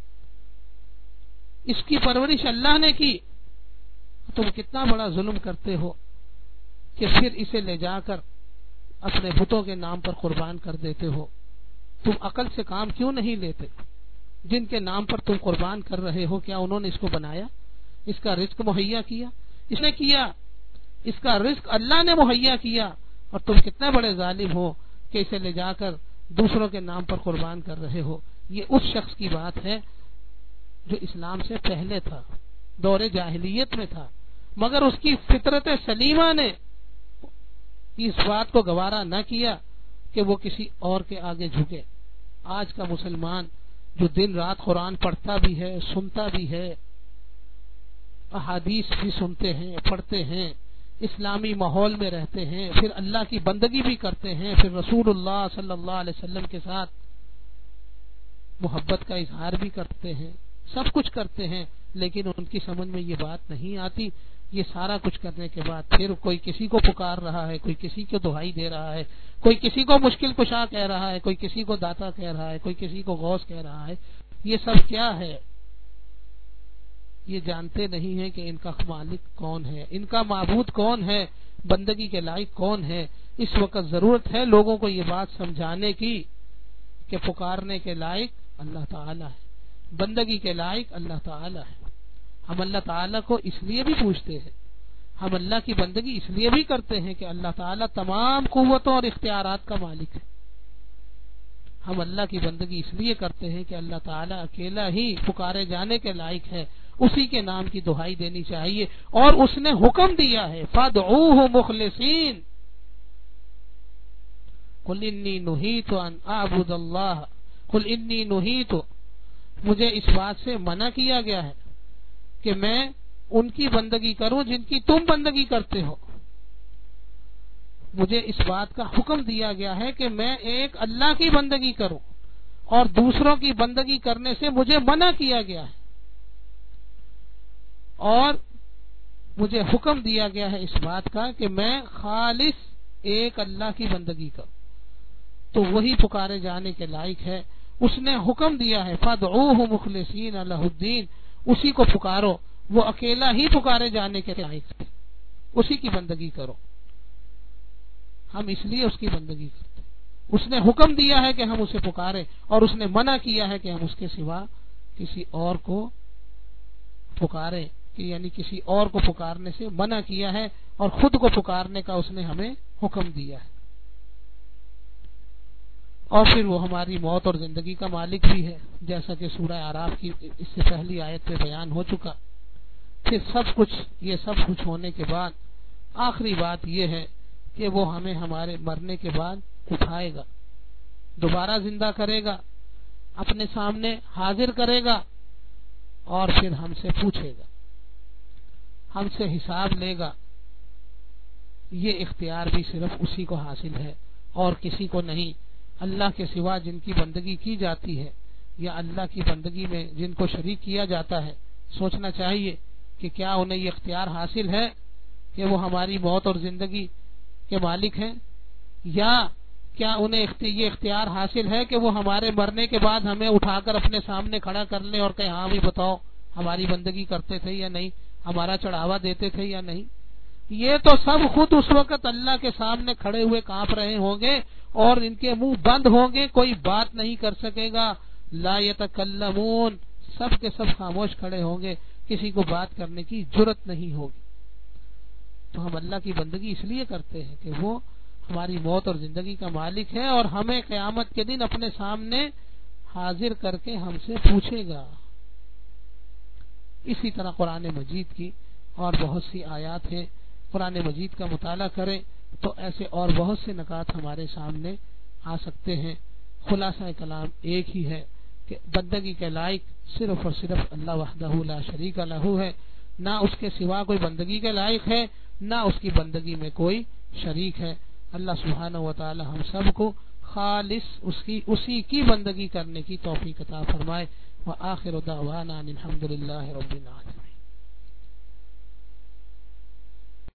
اس کی پرورش اللہ نے کی, تم کتنا بڑا ظلم کرتے ہو کہ پھر اسے لے جا کر اپنے بتوں کے نام پر قربان کر دیتے ہو. تم عقل سے کام کیوں نہیں لیتے؟ جن کے نام پر تم قربان کر رہے ہو کیا انہوں نے اس کو بنایا؟ اس کا رزق مہیا کیا؟ اس نے کیا، اس کا رزق اللہ نے مہیا کیا، اور تم کتنے بڑے ظالم ہو کہ اسے لے جا کر دوسروں کے نام پر قربان کر رہے ہو۔ یہ اس شخص کی بات ہے جو اسلام سے پہلے تھا، دور جاہلیت میں تھا، مگر اس کی فطرت سلیمہ نے اس بات کو گوارا نہ کیا کہ وہ کسی اور کے آگے جھکے۔ آج کا مسلمان جو دن رات قرآن پڑھتا بھی ہے، سنتا بھی ہے، احادیث بھی سنتے ہیں، پڑھتے ہیں، اسلامی ماحول میں رہتے ہیں، پھر اللہ کی بندگی بھی کرتے ہیں، پھر رسول اللہ صلی اللہ علیہ وسلم کے ساتھ محبت کا اظہار بھی کرتے ہیں، سب کچھ کرتے ہیں، لیکن ان کی سمجھ میں یہ بات نہیں آتی۔ یہ سارا کچھ کرنے کے بعد پھر کوئی کسی کو پکار رہا ہے، کوئی کسی کو دہائی دے رہا ہے، کوئی کسی کو مشکل کشا کہہ رہا ہے، کوئی کسی کو داتا کہہ رہا ہے، کوئی کسی کو غوث کہہ رہا ہے۔ یہ سب کیا ہے؟ یہ جانتے نہیں ہیں کہ ان کا مالک کون ہے، ان کا معبود کون ہے، بندگی کے لائق کون ہے۔ اس وقت ضرورت ہے لوگوں کو یہ بات سمجھانے کی کہ پکارنے کے لائق اللہ تعالی ہے، بندگی کے لائق اللہ تعالی ہے۔ ہم اللہ تعالیٰ کو اس لیے بھی پوچھتے ہیں، ہم اللہ کی بندگی اس لیے بھی کرتے ہیں کہ اللہ تعالیٰ تمام قوتوں اور اختیارات کا مالک ہے۔ ہم اللہ کی بندگی اس لیے کرتے ہیں کہ اللہ تعالیٰ اکیلا ہی پکارے جانے کے لائق ہے، اسی کے نام کی دہائی دینی چاہیے، اور اس نے حکم دیا ہے فادعوہ مخلصین قل انی نہیت ان اعبد اللہ قل انی نہیت، مجھے اس بات سے منع کیا گیا ہے کہ میں ان کی بندگی کروں جن کی تم بندگی کرتے ہو۔ مجھے اس بات کا حکم دیا گیا ہے کہ میں ایک اللہ کی بندگی کروں، اور دوسروں کی بندگی کرنے سے مجھے منع کیا گیا ہے، اور مجھے حکم دیا گیا ہے اس بات کا کہ میں خالص ایک اللہ کی بندگی کروں، تو وہی پکارے جانے کے لائق ہے۔ اس نے حکم دیا ہے فادعوہ مخلصین لہ الدین، اسی کو پکارو، وہ اکیلا ہی پکارے جانے کے لائق ہے، اسی کی بندگی کرو۔ ہم اس لیے اس کی بندگی کرتے ہیں، اس نے حکم دیا ہے کہ ہم اسے پکاریں، اور اس نے منع کیا ہے کہ ہم اس کے سوا کسی اور کو پکاریں، کہ یعنی کسی اور کو پکارنے سے منع کیا ہے، اور خود کو پکارنے کا اس نے ہمیں حکم دیا ہے۔ اور پھر وہ ہماری موت اور زندگی کا مالک بھی ہے، جیسا کہ سورہ اعراف کی اس سے پہلی آیت میں بیان ہو چکا۔ پھر سب کچھ یہ سب کچھ ہونے کے بعد آخری بات یہ ہے کہ وہ ہمیں ہمارے مرنے کے بعد اٹھائے گا، دوبارہ زندہ کرے گا، اپنے سامنے حاضر کرے گا، اور پھر ہم سے پوچھے گا، ہم سے حساب لے گا۔ یہ اختیار بھی صرف اسی کو حاصل ہے اور کسی کو نہیں۔ اللہ کے سوا جن کی بندگی کی جاتی ہے، یا اللہ کی بندگی میں جن کو شریک کیا جاتا ہے، سوچنا چاہیے کہ کیا انہیں یہ اختیار حاصل ہے کہ وہ ہماری موت اور زندگی کے مالک ہیں، یا کیا انہیں یہ اختیار حاصل ہے کہ وہ ہمارے مرنے کے بعد ہمیں اٹھا کر اپنے سامنے کھڑا کر لیں اور کہیں ہاں بھی بتاؤ ہماری بندگی کرتے تھے یا نہیں، ہمارا چڑھاوا دیتے تھے یا نہیں۔ یہ تو سب خود اس وقت اللہ کے سامنے کھڑے ہوئے کانپ رہے ہوں گے، اور ان کے منہ بند ہوں گے، کوئی بات نہیں کر سکے گا، لا یتکلمون، سب کے سب خاموش کھڑے ہوں گے، کسی کو بات کرنے کی جرت نہیں ہوگی۔ تو ہم اللہ کی بندگی اس لیے کرتے ہیں کہ وہ ہماری موت اور زندگی کا مالک ہے، اور ہمیں قیامت کے دن اپنے سامنے حاضر کر کے ہم سے پوچھے گا۔ اسی طرح قرآن مجید کی اور بہت سی آیات ہیں، قرآن مجید کا مطالعہ کریں تو ایسے اور بہت سے نکات ہمارے سامنے آ سکتے ہیں۔ خلاصہ کلام ایک ہی ہے کہ بندگی کے لائق صرف اور صرف اللہ وحدہ لا شریک لہ ہے، نہ اس کے سوا کوئی بندگی کے لائق ہے، نہ اس کی بندگی میں کوئی شریک ہے۔ اللہ سبحانہ و تعالی ہم سب کو خالص اس کی اسی کی بندگی کرنے کی توفیق عطا فرمائے۔ وآخر دعوانا الحمد للہ رب العالمین۔